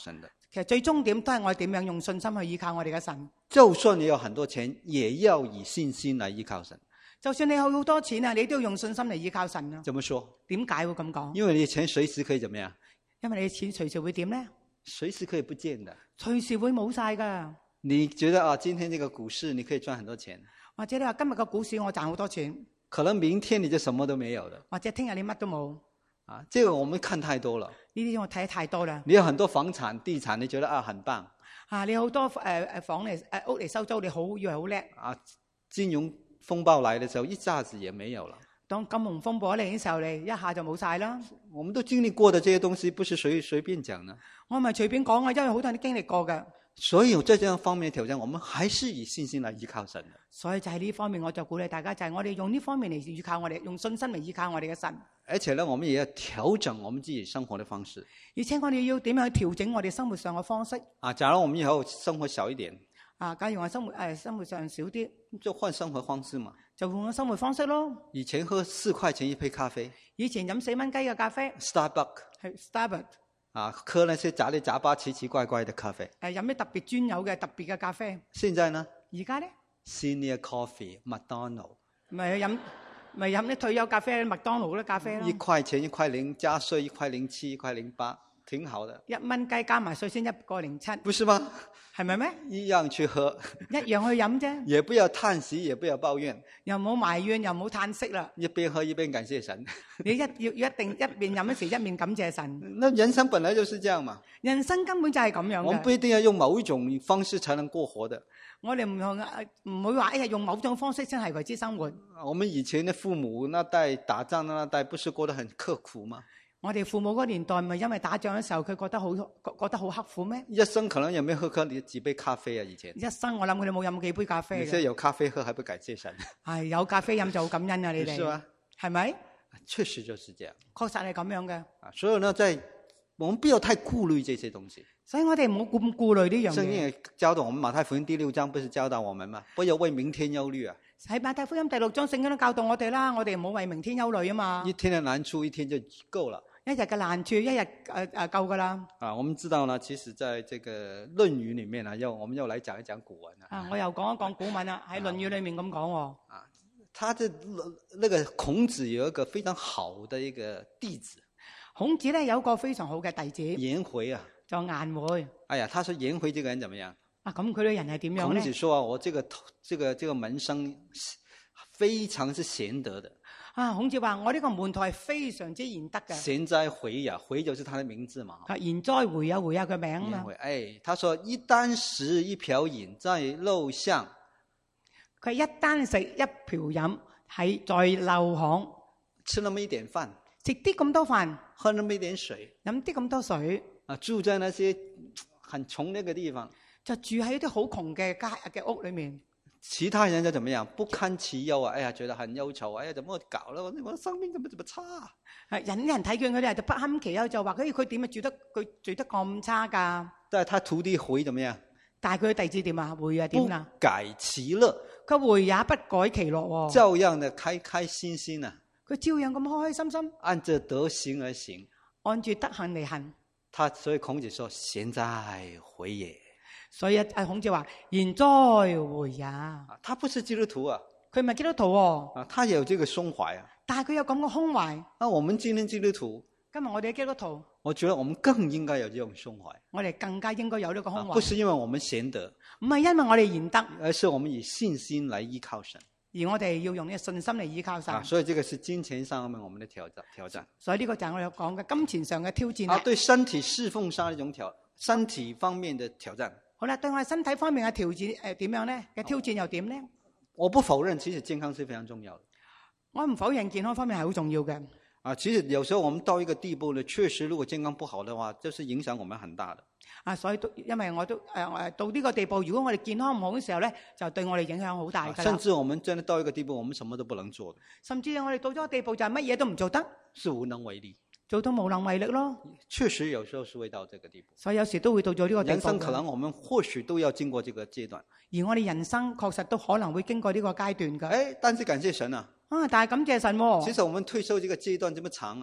Speaker 1: 其實最終點都係我哋點樣用信心去依靠我哋嘅神。
Speaker 2: 就算你有很多錢，也要以信心來依靠神。
Speaker 1: 就算你有好多錢啊，你都要用信心嚟依靠神啊。
Speaker 2: 怎麼說？
Speaker 1: 點解會咁講？
Speaker 2: 因為你的錢隨時可以怎麼樣？
Speaker 1: 因為你嘅錢隨時會點咧？
Speaker 2: 隨時可以不見的。
Speaker 1: 隨時會冇晒噶。
Speaker 2: 你覺得啊，今天這個股市你可以賺很多錢，
Speaker 1: 或者你話今日個股市我賺好多錢，
Speaker 2: 可能明天你就什麼都沒有了。
Speaker 1: 或者聽日你乜都冇。
Speaker 2: 啊，這個我們看太多了。
Speaker 1: 呢啲我睇得太多啦。
Speaker 2: 你有很多房產、地產，你覺得啊很棒。
Speaker 1: 啊，你好多房嚟屋嚟收租，你以為好叻。
Speaker 2: 啊，金融風暴來的時候，一下子也沒有了。
Speaker 1: 當金融風暴嚟嘅時候，你一下就冇晒啦。
Speaker 2: 我們都經歷過的這些東西，不是隨便講的。
Speaker 1: 我唔係隨便講啊，因為好多人都經歷過嘅。
Speaker 2: 所以在這樣方面的挑戰，我們還是以信心來依靠神的。
Speaker 1: 所以就喺呢方面，我就鼓勵大家，就係我哋用呢方面嚟依靠我哋，用信心嚟依靠我哋嘅神。
Speaker 2: 而且呢，我們也要調整我們自己生活的方式。
Speaker 1: 而且我哋要點樣去調整我哋生活上嘅方式？
Speaker 2: 啊，假如我們以後生活小一點，
Speaker 1: 啊，假如我生活上少啲，
Speaker 2: 就換生活方式嘛。
Speaker 1: 就換個生活方式咯。
Speaker 2: 以前喝4塊錢一杯咖啡，
Speaker 1: 以前飲4蚊雞嘅咖啡
Speaker 2: ，Starbucks
Speaker 1: 係 Starbucks。
Speaker 2: 啊，喝那些雜七雜八、奇奇怪怪的咖啡。
Speaker 1: 飲啲特別專有嘅特別嘅咖啡。
Speaker 2: 現在呢？
Speaker 1: 而家咧
Speaker 2: Senior Coffee 麥當勞。
Speaker 1: 咪飲啲退休咖啡，麥當勞嗰啲咖啡咯。
Speaker 2: 1塊錢1塊0加稅1塊07、1塊08，挺好的。
Speaker 1: 1蚊雞加埋稅先1.07，
Speaker 2: 不是嗎？
Speaker 1: 係咪咩？
Speaker 2: 一樣去喝，
Speaker 1: 一樣去飲啫。
Speaker 2: 也不要嘆息，也不要抱怨，
Speaker 1: 又冇埋怨，又冇嘆息啦。
Speaker 2: 一邊喝一邊感謝神。
Speaker 1: 你要一定一邊飲嗰時，一邊感謝神。
Speaker 2: 那人生本來就是這樣嘛。
Speaker 1: 人生根本就係咁樣嘅。
Speaker 2: 我們不一定要用某一種方式才能過活的。
Speaker 1: 我哋唔會話用某種方式先係為之生活。
Speaker 2: 我們以前的父母那代打仗的那代，不是過得很刻苦嗎？
Speaker 1: 我哋父母嗰年代咪因為打仗嘅時候，佢覺得好刻苦咩？
Speaker 2: 一生可能有沒有喝幾杯咖啡啊？以前
Speaker 1: 一生我諗佢哋冇飲幾杯咖啡嘅。
Speaker 2: 你現在有咖啡喝，還不感謝神？
Speaker 1: 係有咖啡飲就好感恩啊！你哋
Speaker 2: 是嗎？
Speaker 1: 係咪？
Speaker 2: 確實就是這樣。
Speaker 1: 確實係咁樣嘅。
Speaker 2: 啊，所以呢，我們不要太顧慮這些東西。
Speaker 1: 所以我哋唔好咁顧慮呢樣嘢。
Speaker 2: 聖經也教導我們，馬太福音第6章不是教導我們嗎？不要為明天憂慮啊。喺
Speaker 1: 馬太福音第6章聖經都教導我哋啦，我哋唔好為明天憂慮啊嘛。
Speaker 2: 一天的難處一天就夠了。
Speaker 1: 一日嘅難處一日夠噶啦。
Speaker 2: 啊，我們知道呢，其實在這個《論語》裏面呢，我們又來講一講古文啊。
Speaker 1: 我又講一講古文啦，喺《論語》裏面咁講。
Speaker 2: 啊，他的那個孔子有一個非常好的一個弟子。
Speaker 1: 孔子咧有一個非常好嘅弟子。
Speaker 2: 顏回啊。
Speaker 1: 就顏回。
Speaker 2: 哎呀，他說顏回這個人怎麼樣？
Speaker 1: 啊，咁佢嘅人係點樣咧？
Speaker 2: 孔子說啊，我這個門生非常之賢德的。啊，
Speaker 1: 孔子話我呢個門徒係非常之賢德嘅。
Speaker 2: 賢哉回呀，回就是他的名字嘛。
Speaker 1: 啊，賢哉回呀，回呀佢名嘛。
Speaker 2: 哎，他說一簞食一瓢飲在陋巷。
Speaker 1: 佢一簞食一瓢飲喺在陋巷。
Speaker 2: 吃那麼一點飯。
Speaker 1: 食啲咁多飯。
Speaker 2: 喝那麼一點水。
Speaker 1: 飲啲咁多水。
Speaker 2: 啊，住在那些很窮那個地方。就
Speaker 1: 住喺一啲好窮嘅屋裏面。
Speaker 2: 其他人就怎麼樣？不堪其憂啊！哎呀，覺得很憂愁，哎呀，怎麼搞了？我生命怎麼差？
Speaker 1: 人睇見佢哋就不堪其憂，就話佢點解住得咁差噶？
Speaker 2: 但係他徒弟回怎麼樣？
Speaker 1: 但係佢弟子點啊？回啊點啊？
Speaker 2: 不改其樂。
Speaker 1: 佢回也不改其樂。
Speaker 2: 照樣的開開心心啊！
Speaker 1: 佢照樣咁開開心心。
Speaker 2: 按着德行而行。
Speaker 1: 按住德行嚟行。
Speaker 2: 所以孔子說：賢哉回也。
Speaker 1: 所以孔子話：賢哉回也。
Speaker 2: 他不是基督徒啊，
Speaker 1: 佢唔係基督徒喎。
Speaker 2: 啊，他有這個胸懷啊。
Speaker 1: 但係佢有咁嘅胸懷。
Speaker 2: 啊，我們今天基督徒，
Speaker 1: 今日我哋嘅基督徒，
Speaker 2: 我覺得我們更應該有這種胸懷。
Speaker 1: 我哋更加應該有呢個胸懷。
Speaker 2: 不是因為我們賢德，
Speaker 1: 唔係因為我哋賢德，
Speaker 2: 而是我們以信心來依靠神。
Speaker 1: 而我哋要用呢個信心嚟依靠神。
Speaker 2: 所以這個是金錢上面我們的挑戰。
Speaker 1: 所以呢個就係我哋講嘅金錢上嘅挑戰。
Speaker 2: 啊，對身體侍奉上一種身體方面的挑戰。
Speaker 1: 好啦，對我哋身體方面嘅挑戰點樣咧？嘅挑戰又點咧？
Speaker 2: 我不否認，其實健康是非常重要的。
Speaker 1: 我唔否認健康方面係好重要嘅。
Speaker 2: 啊，其實有時候我們到一個地步呢，確實如果健康不好的話，就是影響我們很大的。啊，
Speaker 1: 所以因為我都到呢個地步，如果我哋健康唔好嘅時候咧，就對我哋影響好大㗎。
Speaker 2: 甚至我們真的到一個地步，我們什麼都不能做的。
Speaker 1: 甚至我哋到咗個地步，就係乜嘢都唔做得，
Speaker 2: 是無能為力。
Speaker 1: 做到無能為力咯。
Speaker 2: 確實有時候是會到這個地步。
Speaker 1: 所以有時都會到咗呢個地步。
Speaker 2: 人生可能我們或許都要經過這個階段。
Speaker 1: 而我哋人生確實都可能會經過呢個階段㗎。
Speaker 2: 但是感謝神啊！
Speaker 1: 但係感謝神喎。
Speaker 2: 其實我們退休這個階段這麼長啊！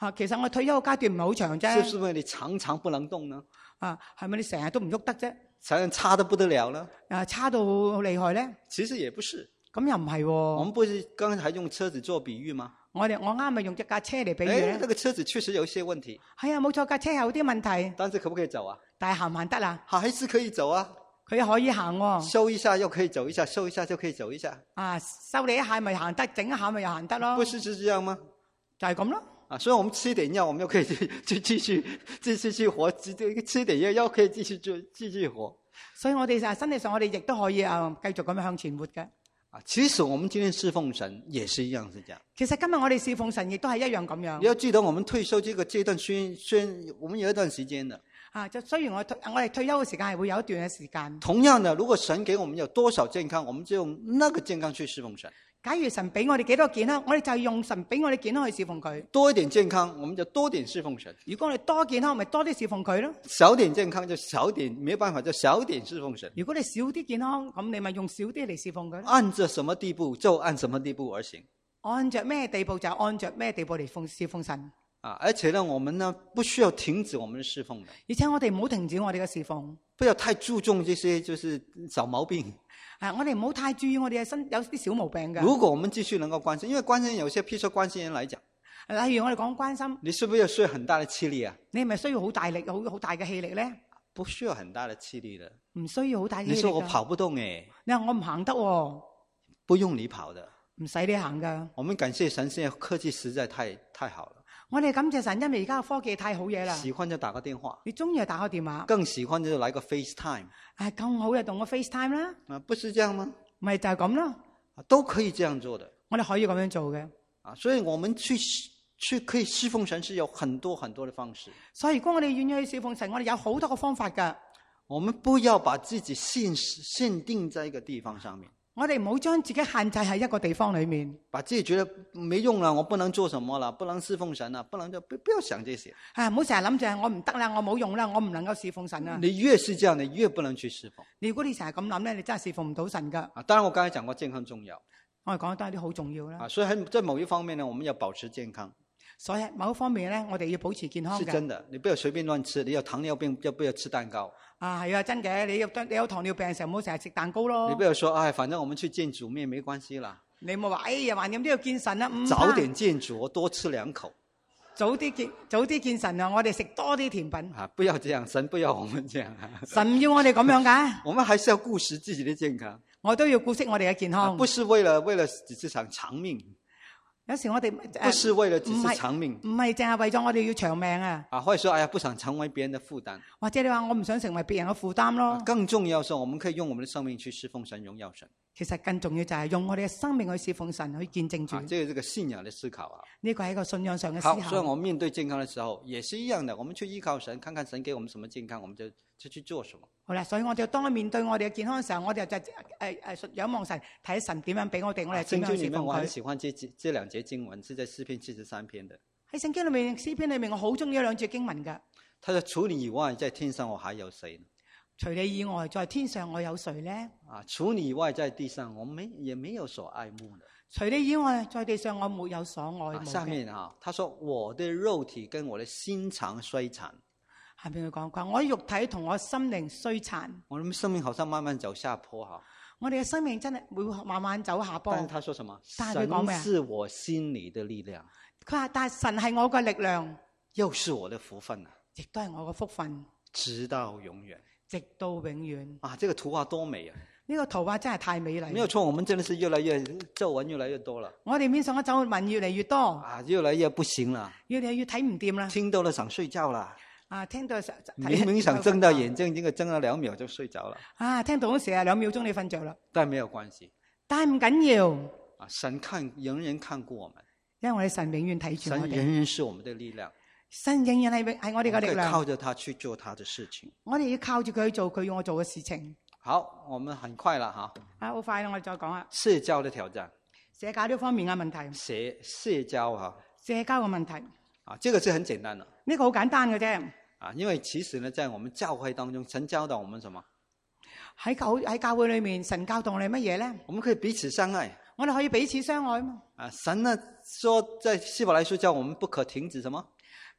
Speaker 1: 其實我退休嘅階段唔係好長
Speaker 2: 是不
Speaker 1: 啫。
Speaker 2: 是因為你常常不能動呢？
Speaker 1: 係咪你成日都唔喐得啫？
Speaker 2: 常常差得不得了呢？
Speaker 1: 差到好厲害咧？
Speaker 2: 其實也不是。
Speaker 1: 咁又唔係喎。
Speaker 2: 我們不是剛才用車子做比喻嗎？
Speaker 1: 我啱咪用隻架車嚟比喻咧。
Speaker 2: 那個車子確實有一些問題。
Speaker 1: 係啊，冇錯，架車有啲問題。
Speaker 2: 但是可不可以走啊？
Speaker 1: 但係行唔行得啦？
Speaker 2: 還是可以走啊。
Speaker 1: 佢可以行喎。
Speaker 2: 收一下又可以走一下，收一下就可以走一下。
Speaker 1: 收你一下咪行得，整一下咪又行得咯。
Speaker 2: 不是就這樣嗎？
Speaker 1: 就係咁咯。
Speaker 2: 所以我們吃一點藥，我們又可以繼續去活，吃一點藥又可以繼續活。
Speaker 1: 所以我哋身體上我哋亦都可以繼續咁樣向前活嘅。
Speaker 2: 其實我們今天侍奉神也是一樣，是這樣。
Speaker 1: 其實今日我哋侍奉神亦都係一樣咁樣。
Speaker 2: 你要記得，我們退休這個階段，雖然我們有一段時間的。
Speaker 1: 就雖然我哋退休嘅時間係會有一段嘅時間。
Speaker 2: 同樣的，如果神給我們有多少健康，我們就用那個健康去侍奉神。
Speaker 1: 假如神俾我哋幾多健康，我哋就用神俾我哋健康去侍奉佢。
Speaker 2: 多一點健康，我們就多點侍奉神。
Speaker 1: 如果我哋多健康，咪多啲侍奉佢咯。
Speaker 2: 少點健康就少點，沒辦法就少點侍奉神。
Speaker 1: 如果你少啲健康，咁你咪用少啲嚟侍奉佢咯。
Speaker 2: 按着什麼地步就按什麼地步而行。
Speaker 1: 按着咩地步就按着咩地步嚟侍奉神。
Speaker 2: 而且呢，我們呢不需要停止我們的侍奉的。
Speaker 1: 而且我哋唔好停止我哋嘅侍奉。
Speaker 2: 不要太注重這些就是小毛病。
Speaker 1: 我哋唔好太注意我哋嘅身有啲小毛病嘅。
Speaker 2: 如果我們繼續能夠關心，因為關心有些，譬如說關心人來講，
Speaker 1: 例如我哋講關心，
Speaker 2: 你是不是要需要很大的氣力啊？
Speaker 1: 你係咪需要好大力、好大嘅氣力咧？
Speaker 2: 不需要很大的氣力的。
Speaker 1: 唔需要好大嘅氣力。
Speaker 2: 你說我跑不動誒？
Speaker 1: 你話我唔行得喎？
Speaker 2: 不用你跑的，
Speaker 1: 唔使你行噶。
Speaker 2: 我們感謝神，現在科技實在太好了。
Speaker 1: 我哋感謝神，因為而家嘅科技太好嘢啦。
Speaker 2: 喜歡就打個電話，
Speaker 1: 你中意就打個電話。
Speaker 2: 更喜歡就來個 FaceTime。
Speaker 1: 更好就同個 FaceTime 啦。
Speaker 2: 不是這樣嗎？
Speaker 1: 咪就係咁咯。
Speaker 2: 都可以這樣做的。
Speaker 1: 我哋可以咁樣做嘅。
Speaker 2: 所以我們去可以侍奉神是有很多很多的方式。
Speaker 1: 所以如果我哋願意去侍奉神，我哋有好多個方法噶。
Speaker 2: 我們不要把自己限定在一個地方上面。
Speaker 1: 我哋唔好將自己限制喺一個地方裏面，
Speaker 2: 把自己覺得沒用了，我不能做什麼了，不能侍奉神了，不能就不要想這些。
Speaker 1: 唔好成日諗住我唔得啦，我冇用啦，我唔能夠侍奉神啊。
Speaker 2: 你越是這樣，你越不能去侍奉。
Speaker 1: 如果你成日咁諗咧，你真係侍奉唔到神噶。
Speaker 2: 當然我剛才講過健康重要，
Speaker 1: 我哋講得都係啲好重要啦。
Speaker 2: 所以在某一方面呢，我們要保持健康。
Speaker 1: 所以某一方面咧，我哋要保持健康嘅。
Speaker 2: 是真的，你不要隨便亂吃，你有糖尿病就不要吃蛋糕。
Speaker 1: 係啊，真嘅，你有糖尿病嘅時候唔好成日食蛋糕咯。
Speaker 2: 你不要說，反正我們去見主面沒關係啦。
Speaker 1: 你冇話，橫掂都要見神啦。
Speaker 2: 早點見主，我多吃2口。
Speaker 1: 早啲見神啊！我哋食多啲甜品。
Speaker 2: 不要這樣，神不要我們這樣。
Speaker 1: 神要我哋咁樣㗎。
Speaker 2: 我們還是要顧惜自己的健康。
Speaker 1: 我都要顧惜我哋嘅健康。
Speaker 2: 不是為了只是想長命。
Speaker 1: 有時我哋
Speaker 2: 不是為了只是長命，
Speaker 1: 唔係淨係為咗我哋要長命啊！
Speaker 2: 或者說，不想成為別人的負擔，
Speaker 1: 或者你話我唔想成為別人嘅負擔咯。
Speaker 2: 更重要是，我們可以用我們的生命去侍奉神、榮耀神。
Speaker 1: 其實更重要就係用我哋嘅生命去侍奉神，去見證主。
Speaker 2: 這個信仰的思考啊，
Speaker 1: 呢個係一個信仰上嘅思考。
Speaker 2: 所以我們面對健康的時候，也是一樣的。我們去依靠神，看看神給我們什麼健康，我們就去做什麼。
Speaker 1: 好啦，所以我哋當面對我哋嘅健康嘅時候，我哋就仰望神，睇神點樣俾我哋，我哋點樣侍奉佢。聖經裏面
Speaker 2: 我很喜歡這2節經文，是在詩篇73篇的。
Speaker 1: 喺聖經裏面，詩篇裏面我好中意2節經文噶。
Speaker 2: 他說：除你以外，在天上我還有誰呢？
Speaker 1: 除你以外，在天上我有誰呢？
Speaker 2: 除你以外，在地上我也沒有所愛慕的。
Speaker 1: 除你以外，在地上我沒有所愛慕的。
Speaker 2: 下面他說：我的肉體跟我的心腸衰殘。
Speaker 1: 下面佢講我的肉體同我心靈衰殘。
Speaker 2: 我們生命好像慢慢走下坡哈。
Speaker 1: 我哋嘅生命真係會慢慢走下坡。
Speaker 2: 但是他說什麼？
Speaker 1: 但係佢講咩？
Speaker 2: 神是我心裏的力量。
Speaker 1: 佢話：但係神係我嘅力量，
Speaker 2: 又是我的福分啊，
Speaker 1: 亦都係我嘅福分，
Speaker 2: 直到永遠。
Speaker 1: 直到永遠。
Speaker 2: 這個圖畫多美啊！
Speaker 1: 呢個圖畫真係太美麗。
Speaker 2: 沒有錯，我們真的是越來越皺紋越來越多了。
Speaker 1: 我哋面上嘅皺紋越嚟越多。
Speaker 2: 越來越不行了。
Speaker 1: 越嚟越睇唔掂啦。
Speaker 2: 聽到了想睡覺了。
Speaker 1: 聽到
Speaker 2: 明明想睜到眼睛，結果睜咗2秒就睡着了。
Speaker 1: 聽到嗰時2秒鐘你瞓着啦。
Speaker 2: 但沒有關係。
Speaker 1: 但係唔緊要。
Speaker 2: 神仍然看顧我們。
Speaker 1: 因為我哋神永遠睇住我哋。
Speaker 2: 神仍然是我們的力量。
Speaker 1: 神仍然係我哋嘅力量。
Speaker 2: 我們可以靠着他去做他的事情。
Speaker 1: 我哋要靠住佢去做佢要我做嘅事情。
Speaker 2: 好，我們很快了
Speaker 1: 好快啦，我哋再講下
Speaker 2: 社交的挑戰。
Speaker 1: 社交呢方面嘅問題。
Speaker 2: 社交
Speaker 1: 社交嘅問題。
Speaker 2: 這個是很簡單的。
Speaker 1: 呢個好簡單嘅啫。
Speaker 2: 因為其實呢，在我們教會當中，神教導我們什麼？
Speaker 1: 喺教會裏面，神教導我哋乜嘢咧？
Speaker 2: 我們可以彼此相愛。
Speaker 1: 我哋可以彼此相愛嘛？
Speaker 2: 神呢說在希伯來書叫我們不可停止什麼？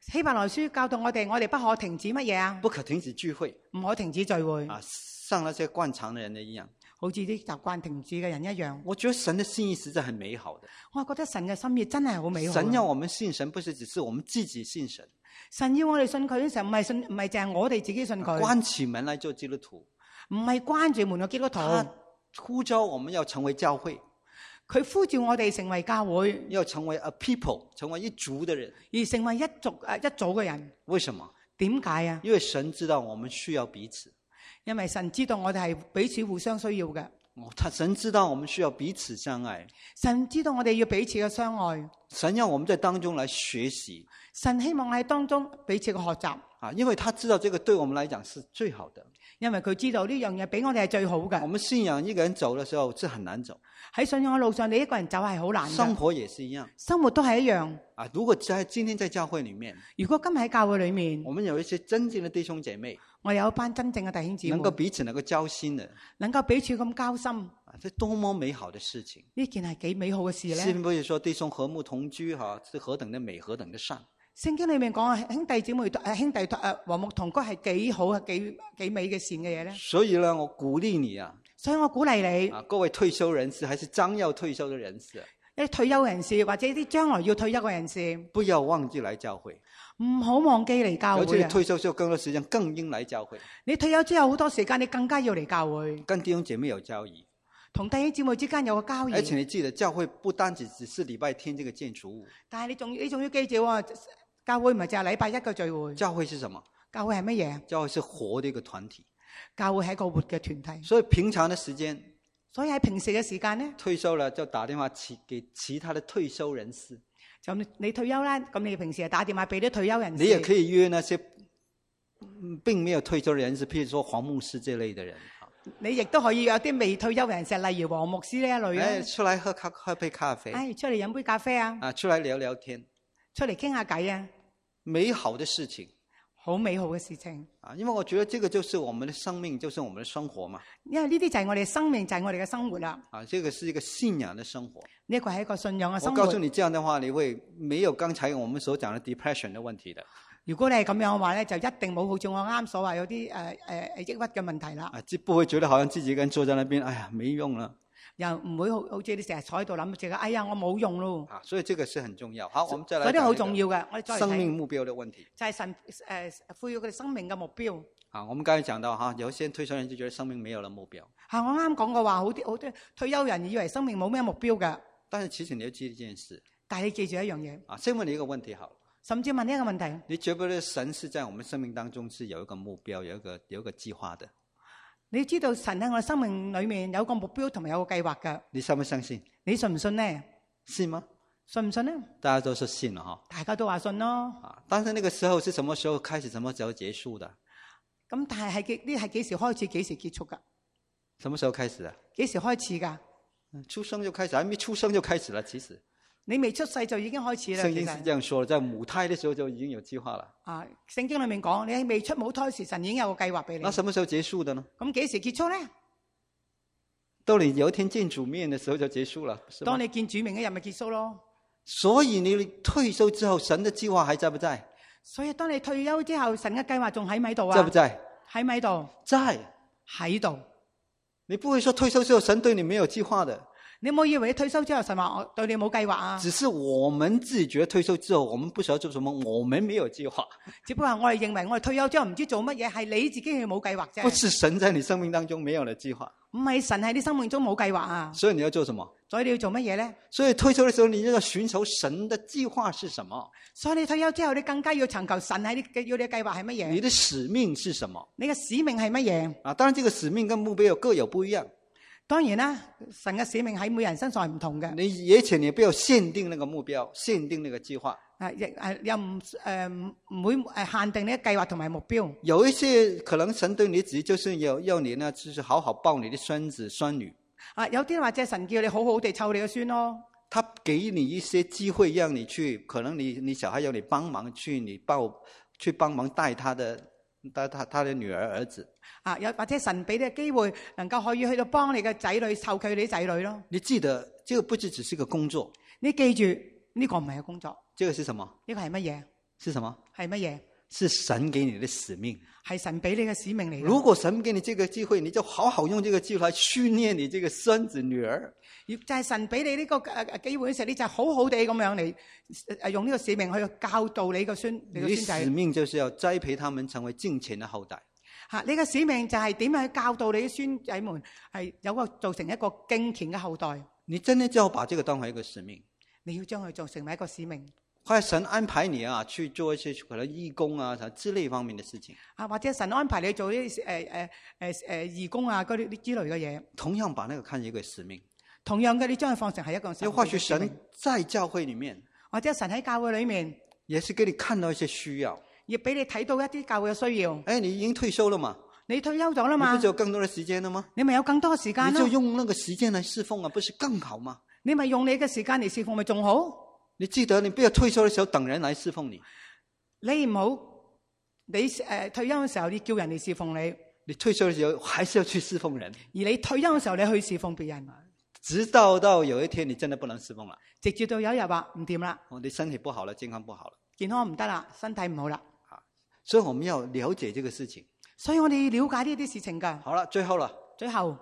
Speaker 1: 希伯來書教導我哋不可停止乜嘢啊？
Speaker 2: 不可停止聚會
Speaker 1: 唔可停止聚會，
Speaker 2: 啊，像那些慣常的人一樣。
Speaker 1: 好似啲習慣停止嘅人一樣。
Speaker 2: 我覺得神的心意實在很美好的。
Speaker 1: 我覺得神嘅心意真係好美好。
Speaker 2: 神要我們信神，不是只是我們自己信神。
Speaker 1: 神要我哋信佢嘅時候，唔係淨係我哋自己信佢。
Speaker 2: 關起門來做基督徒，
Speaker 1: 唔係關住門嘅基督徒。
Speaker 2: 他呼召我們要成為教會，
Speaker 1: 佢呼召我哋成為教會，
Speaker 2: 要成為 a people， 成為一族的人，
Speaker 1: 而成為一組嘅人。
Speaker 2: 為什麼？
Speaker 1: 點解啊？
Speaker 2: 因為神知道我們需要彼此。
Speaker 1: 因為神知道我哋係彼此互相需要嘅。
Speaker 2: 神知道我們需要彼此相愛。
Speaker 1: 神知道我哋要彼此嘅相愛。
Speaker 2: 神要我們在當中來學習。
Speaker 1: 神希望喺當中彼此嘅學習。
Speaker 2: 啊，因為他知道這個對我們來講是最好的。
Speaker 1: 因為佢知道呢樣嘢俾我哋係最好嘅。
Speaker 2: 我們信仰一個人走的時候是很難走。
Speaker 1: 喺信仰嘅路上，你一個人走係好難嘅。
Speaker 2: 生活也是一樣。
Speaker 1: 生活都係一樣。
Speaker 2: 啊，如果今天在教會裏面，
Speaker 1: 如果今日喺教會裏面，
Speaker 2: 我們有一些真正的弟兄姐妹，
Speaker 1: 我有一班真正嘅弟兄姊妹，
Speaker 2: 能夠彼此能夠交心的，
Speaker 1: 能夠彼此咁交心，
Speaker 2: 啊，這多麼美好的事情！
Speaker 1: 呢件係幾美好嘅事咧。
Speaker 2: 詩篇不是說弟兄和睦同居，是何等的美，何等的善。
Speaker 1: 聖經裏面講兄弟姊妹兄弟和睦同居係幾好啊，幾美嘅善嘅嘢咧。
Speaker 2: 所以呢，我鼓勵你啊，
Speaker 1: 所以我鼓勵你
Speaker 2: 啊，各位退休人士，還是將要退休的人士，
Speaker 1: 一啲退休人士或者啲將來要退休嘅人士，
Speaker 2: 不要忘記來教會，
Speaker 1: 唔好忘記嚟教會。
Speaker 2: 而且你退休之後更多時間更應來教會。
Speaker 1: 你退休之後好多時間，你更加要嚟教會，
Speaker 2: 跟弟兄姐妹有交誼，
Speaker 1: 同弟兄姊妹之間有個交誼。
Speaker 2: 而且你記得，教會不單只是禮拜天這個建築物，
Speaker 1: 但係你仲要記住喎，教會唔係淨係禮拜一嘅聚會。
Speaker 2: 教會是什麼？
Speaker 1: 教會係乜嘢？
Speaker 2: 教會是活的一個團體。
Speaker 1: 教會係一個活嘅團體。
Speaker 2: 所以平常的時間，
Speaker 1: 所以喺平時嘅時間呢，
Speaker 2: 退休了就打電話給其他的退休人士。
Speaker 1: 就你退休啦，咁你平時係打電話俾啲退休人士。
Speaker 2: 你也可以約那些並沒有退休的人士，譬如說黃牧師這類的人。
Speaker 1: 你亦都可以約啲未退休人士，例如黃牧師呢一類啊。
Speaker 2: 出來喝杯咖啡。
Speaker 1: 出嚟飲杯咖啡啊。
Speaker 2: 出來聊聊天。
Speaker 1: 出嚟傾下偈啊。
Speaker 2: 美好的事情。
Speaker 1: 好美好嘅事情。
Speaker 2: 因為我覺得這個就是我們的生命，就是我們的生活嘛。
Speaker 1: 因為呢啲就係我哋生命，就係我哋嘅生活啦。
Speaker 2: 這個是一個信仰的生活。
Speaker 1: 呢個係一個信仰嘅生活。
Speaker 2: 我告訴你，這樣的話，你會沒有剛才我們所講的 depression 的問題的。
Speaker 1: 如果你係咁樣嘅話咧，就一定冇好似我啱所話有啲抑鬱嘅問題啦。
Speaker 2: 就不會覺得好像自己一個人坐在那邊，哎呀，沒用了。
Speaker 1: 又唔會好似你成日坐喺度諗住，哎呀，我冇用咯。
Speaker 2: 所以這個是很重要。好，我們再來。
Speaker 1: 嗰啲好重要嘅，我哋再嚟睇
Speaker 2: 生命目標的問題。
Speaker 1: 就係神賦予佢哋生命嘅目標。
Speaker 2: 我們剛才講到有些退休人就覺得生命沒有了目標。
Speaker 1: 我啱講過話，好多退休人以為生命冇咩目標嘅。
Speaker 2: 但是其實你要記一件事。
Speaker 1: 但係你記住一樣嘢。
Speaker 2: 先問你一個問題好了。
Speaker 1: 甚至問呢一個問題。
Speaker 2: 你覺不覺得神是在我們生命當中是有一個目標，有一個計劃的？
Speaker 1: 你知道神喺我哋生命裏面有個目標同埋有個計劃嘅。
Speaker 2: 你相不相信？
Speaker 1: 你信唔信呢？
Speaker 2: 信嗎？
Speaker 1: 信唔信呢？
Speaker 2: 大家都說信了哈。
Speaker 1: 大家都話信咯。
Speaker 2: 但是那個時候是什麼時候開始，什麼時候結束的？
Speaker 1: 咁但係呢係幾時開始，幾時結束噶？
Speaker 2: 什麼時候開始的？
Speaker 1: 幾時開始噶？
Speaker 2: 出生就開始，還沒出生就開始了。其實
Speaker 1: 你未出世就已經開始啦。
Speaker 2: 聖經是這樣說的，在母胎的時候就已經有計劃了。
Speaker 1: 聖經裏面講，你未出母胎時，神已經有個計劃俾你。
Speaker 2: 那什麼時候結束的呢？
Speaker 1: 咁幾時結束呢？
Speaker 2: 到你有一天見主面的時候就結束了。
Speaker 1: 當你見主面嘅日咪結束咯。
Speaker 2: 所以你退休之後，神的計劃還在不在？
Speaker 1: 所以當你退休之後，神嘅計劃仲喺咪度啊？
Speaker 2: 在不在？
Speaker 1: 喺咪度？
Speaker 2: 在。
Speaker 1: 喺度。
Speaker 2: 你不會說退休之後神對你沒有計劃的。
Speaker 1: 你唔好以為你退休之後神話我對你冇計劃啊。
Speaker 2: 只是我們自己覺得退休之後我們不曉得做什麼，我們沒有計劃。
Speaker 1: 只不過我哋認為我哋退休之後唔知做乜嘢，係你自己係冇計劃啫。
Speaker 2: 不是神在你生命當中沒有了計劃。
Speaker 1: 唔係神喺你生命中冇計劃啊。
Speaker 2: 所以你要做什麼？
Speaker 1: 所以你要做乜嘢咧？
Speaker 2: 所以退休的時候你要尋求神的計劃是什麼？
Speaker 1: 所以你退休之後你更加要尋求神喺要你嘅計劃係乜嘢？
Speaker 2: 你的使命是什麼？
Speaker 1: 你嘅使命係乜嘢？
Speaker 2: 當然這個使命跟目標各有不一樣。
Speaker 1: 當然啦，神嘅使命喺每人身上係唔同嘅。
Speaker 2: 而且你不要限定那個目標，限定那個計劃。
Speaker 1: 又唔會限定呢個計劃同埋目標。
Speaker 2: 有一些可能神對你指就是要你呢，就是好好抱你的孫子孫女。
Speaker 1: 有啲或者神叫你好好地湊你嘅孫咯。
Speaker 2: 他給你一些機會，讓你去，可能你小孩要你幫忙去幫忙帶他的女兒兒子。
Speaker 1: 有或者神俾你嘅機會，能夠可以去到幫你嘅仔女湊佢啲仔女咯。
Speaker 2: 你記得，這個不只是一個工作。
Speaker 1: 你記住，呢個唔係個工作。
Speaker 2: 這個是什麼？
Speaker 1: 呢個係乜嘢？
Speaker 2: 是什麼？
Speaker 1: 係乜嘢？
Speaker 2: 是神給你的使命。
Speaker 1: 係神俾你嘅使命嚟嘅。
Speaker 2: 如果神給你這個機會，你就好好用這個機會來訓練你這個孫子女兒。
Speaker 1: 就係神俾你呢個機會嘅時候，你就好好地咁樣嚟用呢個使命去教導你個孫仔。
Speaker 2: 你的使命就是要栽培他們成為敬虔的後代。
Speaker 1: 你嘅使命就係點樣去教導你嘅孫仔們係有個做成一個敬虔嘅後代。
Speaker 2: 你真的就要把這個當為一個使命。
Speaker 1: 你要將佢做成為一個使命。
Speaker 2: 或者神安排你去做一些可能義工之類方面的事情。
Speaker 1: 或者神安排你做啲義工嗰啲之類嘅嘢。
Speaker 2: 同樣把那個看成一個使命。
Speaker 1: 同樣嘅，你將佢放成係一個使命。
Speaker 2: 又或許神在教會裏面，
Speaker 1: 或者神喺教會裏面，
Speaker 2: 也是給你看到一些需要，
Speaker 1: 亦俾你睇到一啲教會嘅需要。
Speaker 2: 你已經退休了嘛？
Speaker 1: 你退休咗啦嘛？
Speaker 2: 你不是有更多的時間了嗎？
Speaker 1: 你咪有更多時間咯？
Speaker 2: 你就用那個時間來侍奉不是更好嗎？
Speaker 1: 你咪用你嘅時間嚟侍奉咪仲好？你
Speaker 2: 記得你不要退休的時候等人來侍奉你。
Speaker 1: 你唔好，你退休嘅時候你叫人嚟侍奉你。
Speaker 2: 你退休的時候還是要去侍奉人。
Speaker 1: 而你退休嘅時候你去侍奉別人。
Speaker 2: 直到有一天你真的不能侍奉了。
Speaker 1: 直至到有一日話唔掂啦。
Speaker 2: 你身體不好了，健康不好了。
Speaker 1: 健康唔得啦，身體唔好啦。
Speaker 2: 所以我們要了解這個事情。
Speaker 1: 所以我哋要了解呢啲事情㗎。
Speaker 2: 好了，最後了。
Speaker 1: 最後。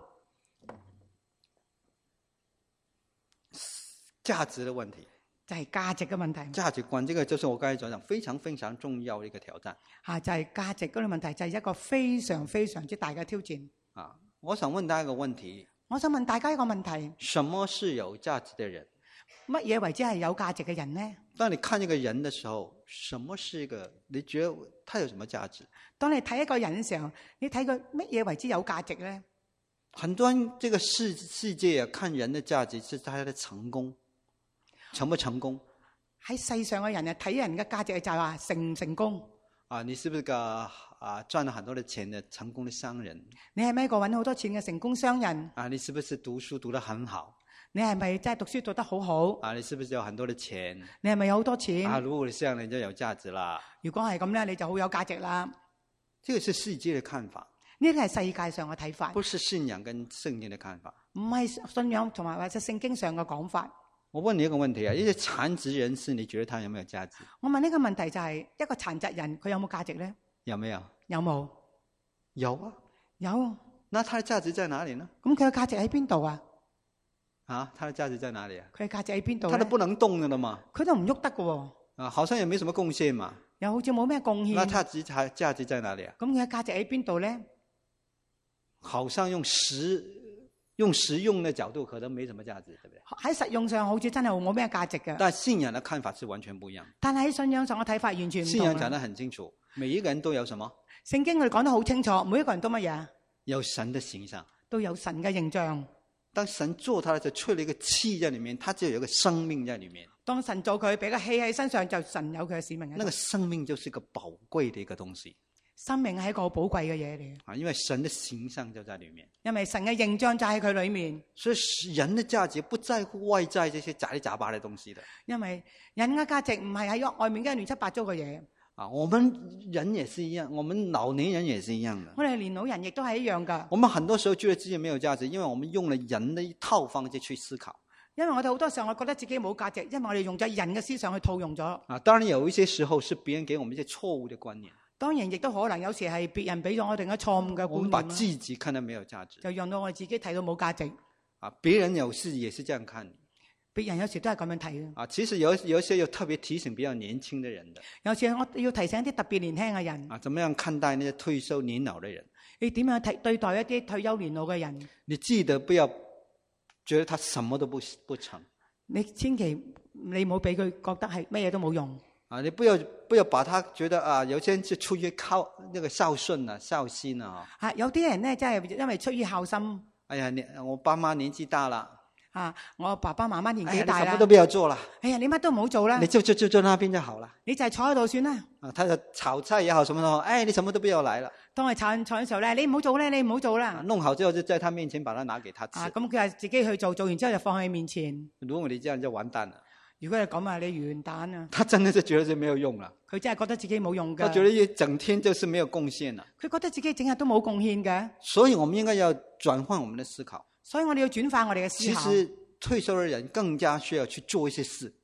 Speaker 2: 價值的問題。
Speaker 1: 就係價值嘅問題。
Speaker 2: 價值觀，這個就是我剛才講非常非常重要的一個挑戰。
Speaker 1: 就係價值嗰個問題，就係一個非常非常之大嘅挑戰。
Speaker 2: 我想問大家一個問題。
Speaker 1: 我想問大家一個問題。
Speaker 2: 什麼是有價值的人？
Speaker 1: 乜嘢為之係有價值嘅人呢？
Speaker 2: 當你看一個人的時候，什麼是一個？你覺得他有什麼價值？
Speaker 1: 當你睇一個人嘅時候，你睇佢乜嘢為之有價值呢？
Speaker 2: 很多人這個世界看人的價值是他的成功。成不成功？喺世上嘅人睇人嘅價值就係話成唔成功。你是不是個賺了很多的錢的成功的商人？你係咪一個揾好多錢嘅成功商人？你是不是讀書讀得很好？你係咪真係讀書讀得好好？你是不是有很多的錢？你係咪有好多錢？如果你這樣，你就有價值啦。如果係咁咧，你就好有價值啦。這個是世界的看法。呢個係世界上嘅睇法，不是信仰跟聖經的看法。唔係信仰同埋或者聖經上嘅講法。我問你一個問題一些殘疾人士，你覺得他有沒有價值？我問呢個問題就係一個殘疾人，佢有冇價值呢？有沒有？有冇？有啊，有。那他的價值在哪裡呢？咁佢嘅價值喺邊度啊？他的價值在哪裡啊？佢嘅價值喺邊度？他都不能動的嘛？佢都唔喐得嘅。好像也沒什麼貢獻嘛。又好似冇咩貢獻。那他價值在哪裡啊？咁佢嘅價值喺邊度呢？好像用實用的角度可能沒什麼價值，對不對？喺實用上好似真係冇咩價值嘅。但信仰的看法是完全不一樣。但係喺信仰上嘅睇法完全唔同。信仰講得很清楚，每一個人都有什麼？聖經佢哋講得好清楚，每一個人都乜嘢？有神的形象，都有神嘅形象。當神做他就吹了一個氣在裏面，他就有一個生命在裏面。當神做佢，俾個氣喺身上，就神有佢嘅使命。那個生命就是一個寶貴的一個東西。生命係一個好寶貴嘅嘢嚟。因為神的形象就在裏面。因為神嘅形象就喺佢裏面。所以人的價值不在乎外在這些雜七雜八的東西的。因為人嘅價值唔係喺外面嘅亂七八糟嘅嘢。我們人也是一樣，我們老年人也是一樣的。我哋年老人亦都係一樣噶。我們很多時候覺得自己沒有價值，因為我們用了人的一套方式去思考。因為我哋好多時候我覺得自己冇價值，因為我哋用咗人嘅思想去套用咗。當然有一些時候是別人給我們一些錯誤的觀念。當然亦都可能有時係別人俾咗我哋嘅錯誤嘅觀念。我們把自己看得沒有價值，就讓到我哋自己睇到冇價值。別人有時也是這樣看你。別人有時都係咁樣睇嘅。其實有一些要特別提醒比較年輕的人的。有時我要提醒一啲特別年輕嘅人。怎麼樣看待那些退休年老的人？你點樣對待一啲退休年老嘅人？你記得不要覺得他什麼都不成。你千祈你唔好俾佢覺得係咩嘢都冇用。你不要把他覺得有些人是出於靠那個孝順孝心有啲人呢真係因為出於孝心。哎呀，我爸媽年紀大啦。我爸爸媽媽年紀大啦。你什麼都不要做啦。哎呀，你乜都唔好做啦。你就坐那邊就好啦。你就係坐喺度算啦。他就炒菜也好，什麼都好，你什麼都不要來了。當係炒嘅時候咧，你唔好做咧，你唔好做啦。弄好之後就在他面前把它拿給他吃。咁佢係自己去做，做完之後就放喺面前。如果你這樣就完蛋了。如果係咁啊，你完蛋啊！他真的是覺得是沒有用啦。佢真係覺得自己冇用噶。他覺得整天就是沒有貢獻啦。佢覺得自己整日都冇貢獻嘅。所以我們應該要轉換我們的思考。所以我哋要轉換我哋嘅思考。其實退休的人更加需要去做一些事。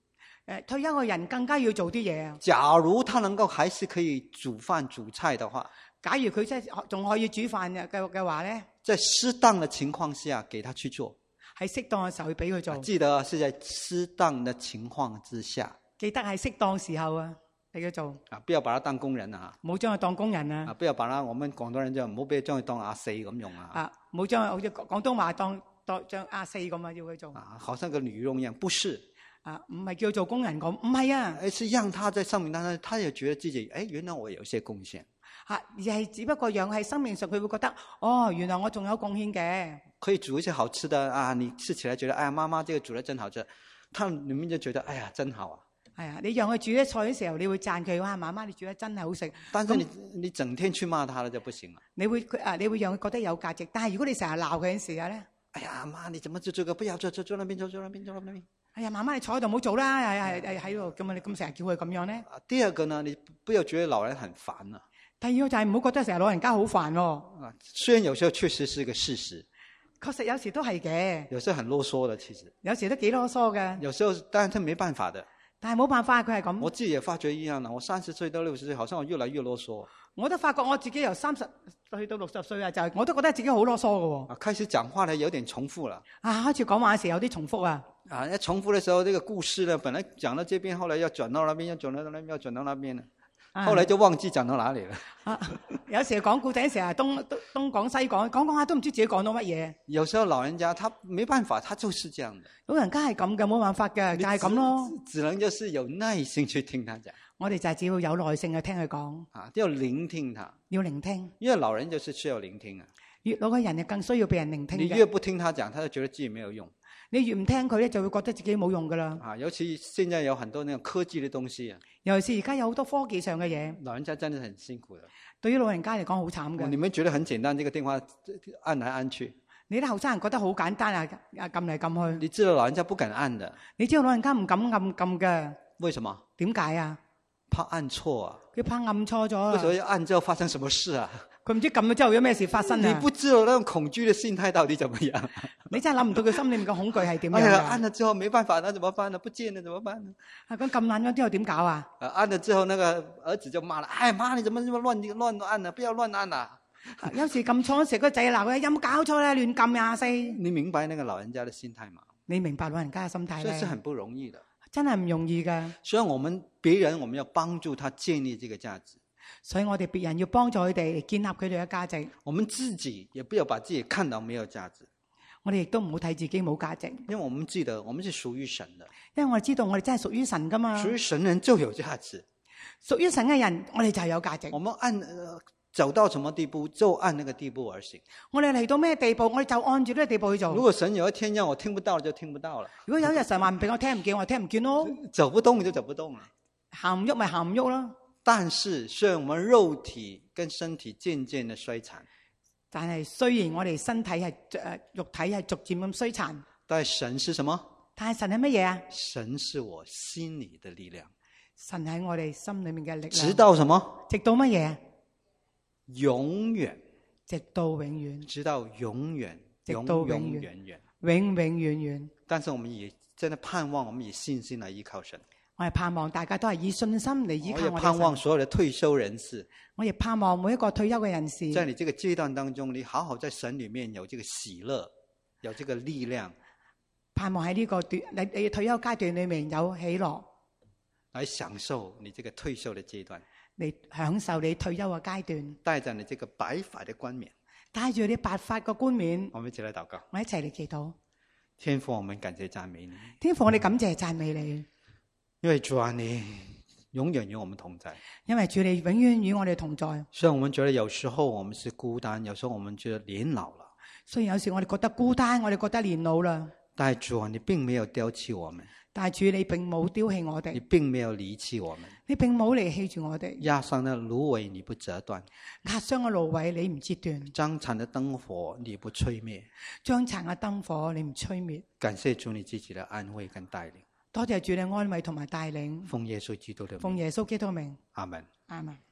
Speaker 1: 退休嘅人更加要做啲嘢。
Speaker 2: 假如他能夠還是可以煮飯煮菜的話，
Speaker 1: 假如佢真係仲可以煮飯嘅話咧，
Speaker 2: 在適當的情況下給他去做。
Speaker 1: 喺適當嘅時候去俾佢做。
Speaker 2: 記得是在適當的情況之下。
Speaker 1: 記得係適當時候啊，俾佢做。
Speaker 2: 不要把他當工人啊！
Speaker 1: 唔好將佢當工人啊！
Speaker 2: 不要把他，我們廣東人就唔好俾佢將佢當阿四咁用啊！
Speaker 1: 唔好將佢好似廣東話當將阿四咁啊，要佢做。
Speaker 2: 好像個女傭一樣，不是。
Speaker 1: 唔係叫做工人咁，唔係啊。
Speaker 2: 而是讓他在生命當中，他也覺得自己，原來我有些貢獻。
Speaker 1: 而係只不過讓喺生命上，佢會覺得，原來我仲有貢獻嘅。
Speaker 2: 可以煮一些好吃的啊！你吃起來覺得，哎呀，媽媽這個煮得真好吃，他裏面就覺得，哎呀，真好啊！
Speaker 1: 係啊，你讓佢煮啲菜嘅時候，你會讚佢，哇，媽媽你煮得真係好食。
Speaker 2: 但是你整天去罵他了就不行了。
Speaker 1: 你會讓佢覺得有價值，但係如果你成日鬧佢嘅時候咧，
Speaker 2: 哎呀，媽，你怎麼做這個？不要做那邊，做那邊，做那邊。
Speaker 1: 哎呀，媽媽你坐喺度唔好做啦，喺度咁啊，你咁成日叫佢咁樣咧。
Speaker 2: 第二個呢，你不要覺得老人很煩啊。
Speaker 1: 第二個就係唔好覺得成日老人家好煩喎。
Speaker 2: 雖然有時候確實是個事實。
Speaker 1: 確實有時都係嘅。
Speaker 2: 有時候很囉嗦的，其實。
Speaker 1: 有時都幾囉嗦嘅。
Speaker 2: 有時候，當然他沒辦法的。
Speaker 1: 但係冇辦法，佢係咁。
Speaker 2: 我自己也發覺一樣啦，我30歲到60歲，好像我越來越囉嗦。
Speaker 1: 我都發覺我自己由30歲到60歲啊，就係我都覺得自己好囉嗦嘅喎。
Speaker 2: 開始講話呢，有點重複了。
Speaker 1: 開始講話嘅時候有啲重複啊。
Speaker 2: 一重複的時候，這個故事呢，本來講到這邊，後來要轉到那邊，要轉到那邊，要轉到那邊了。後來就忘記講到哪裡了。
Speaker 1: 有時講故仔嘅時候，東講西講，講下都唔知自己講到乜嘢。
Speaker 2: 有時候老人家他沒辦法，他就是這樣的。
Speaker 1: 老人家係咁嘅，冇辦法嘅，就係咁咯。
Speaker 2: 只能就是有耐心去聽他講。
Speaker 1: 我哋就係只要有耐性去聽佢講。
Speaker 2: 要聆聽他。
Speaker 1: 要聆聽。
Speaker 2: 因為老人就是需要聆聽啊。
Speaker 1: 越老嘅人就更需要被人聆聽。
Speaker 2: 你越不聽他講，他就覺得自己沒有用。你
Speaker 1: 越唔聽佢咧，就會覺得自己冇用噶啦。
Speaker 2: 尤其現在有很多那種科技的東西啊。
Speaker 1: 尤其是而家有好多科技上嘅嘢。
Speaker 2: 老人家真係很辛苦的。
Speaker 1: 對於老人家嚟講好慘嘅。
Speaker 2: 你們覺得很簡單，這個電話按來按去。
Speaker 1: 你啲後生人覺得好簡單啊，撳嚟撳去。
Speaker 2: 你知道老人家不敢按的。
Speaker 1: 你知道老人家唔敢撳嘅。
Speaker 2: 為什麼？
Speaker 1: 點解啊？
Speaker 2: 怕按錯啊。
Speaker 1: 佢怕按錯咗。
Speaker 2: 為什麼要按之後發生什麼事啊？
Speaker 1: 佢唔知撳咗之後有咩事發生啊！
Speaker 2: 你不知道那種恐懼的心態到底怎麼樣？
Speaker 1: 你真係諗唔到佢心裏面嘅恐懼係點樣？
Speaker 2: 按了之後沒辦法，那怎麼辦呢？不見了怎麼辦呢？
Speaker 1: 咁撳爛咗之後點搞啊？
Speaker 2: 按了之後，那個兒子就罵了：哎媽，你怎麼亂按呢？不要亂按啊！
Speaker 1: 有時撳錯嗰時，個仔鬧佢：有冇搞錯咧？亂撳呀4！
Speaker 2: 你明白那個老人家的心態嗎？
Speaker 1: 你明白老人家嘅心態咧？
Speaker 2: 這是很不容易的，
Speaker 1: 真係唔容易㗎。
Speaker 2: 所以我們別人，我們要幫助他建立這個價值。
Speaker 1: 所以我哋別人要幫助佢哋建立佢哋嘅價值。
Speaker 2: 我們自己也不要把自己看到沒有價值。
Speaker 1: 我哋亦都唔好睇自己冇價值。
Speaker 2: 因為我們記得我們是屬於神的。
Speaker 1: 因為我哋知道我哋真係屬於神噶嘛。
Speaker 2: 屬於神人就有價值。
Speaker 1: 屬於神嘅人，我哋就係有價值。
Speaker 2: 我們走到什麼地步就按那個地步而行。
Speaker 1: 我哋嚟到咩地步，我哋就按住呢個地步去做。
Speaker 2: 如果神有一天讓我聽不到，就聽不到了。
Speaker 1: 如果有一日神話唔俾我聽唔見，我聽唔見咯。
Speaker 2: 走不動就走不動了。
Speaker 1: 行唔喐咪行唔喐咯。
Speaker 2: 但是雖然我們肉體跟身體漸漸的衰殘，
Speaker 1: 但係雖然我哋身體係肉體係逐漸咁衰殘，
Speaker 2: 但神是什麼？
Speaker 1: 但係神係乜嘢啊？
Speaker 2: 神是我心裏的力量。
Speaker 1: 神喺我哋心裏面嘅力量。
Speaker 2: 直到什麼？
Speaker 1: 直到乜嘢？
Speaker 2: 永遠。
Speaker 1: 直到永遠。
Speaker 2: 直到永遠。
Speaker 1: 直到永遠。永永遠遠。
Speaker 2: 但是我們也真的盼望，我們以信心來依靠神。
Speaker 1: 我係盼望大家都係以信心嚟依靠我哋。
Speaker 2: 我也盼望所有的退休人士。
Speaker 1: 我亦盼望每一個退休嘅人士。
Speaker 2: 在你這個階段當中，你好好在神裏面有這個喜樂，有這個力量。
Speaker 1: 盼望喺呢個你退休階段裏面有喜樂，
Speaker 2: 來享受你這個退休的階段。
Speaker 1: 你享受你退休嘅階段。
Speaker 2: 帶着你這個白髮的冠冕。
Speaker 1: 帶住你白髮嘅冠冕。
Speaker 2: 我們一起來禱告。
Speaker 1: 我一齊嚟祈禱。
Speaker 2: 天父，我們感謝讚美你。
Speaker 1: 天父，我哋感謝讚美你。
Speaker 2: 因為主啊，你永遠與我們同在。
Speaker 1: 因為主你永遠與我哋同在。
Speaker 2: 雖然我們覺得有時候我們是孤單，有時候我們覺得年老了。
Speaker 1: 雖然有時我哋覺得孤單，我哋覺得年老啦。
Speaker 2: 但係主啊，你並沒有丟棄我們。
Speaker 1: 但係主你並冇丟棄我哋。
Speaker 2: 你並沒有離棄我們。
Speaker 1: 你並冇離棄住我哋。
Speaker 2: 壓傷的蘆葦你不折斷。
Speaker 1: 壓傷嘅蘆葦你唔折斷。
Speaker 2: 將殘的燈火你不吹滅。
Speaker 1: 將殘嘅燈火你唔吹滅。
Speaker 2: 感謝主你自己的安慰跟帶領。
Speaker 1: 多謝主你安慰同埋帶領。
Speaker 2: 奉耶穌基督的名。
Speaker 1: 奉耶穌基督的名。
Speaker 2: 阿門。
Speaker 1: 阿門。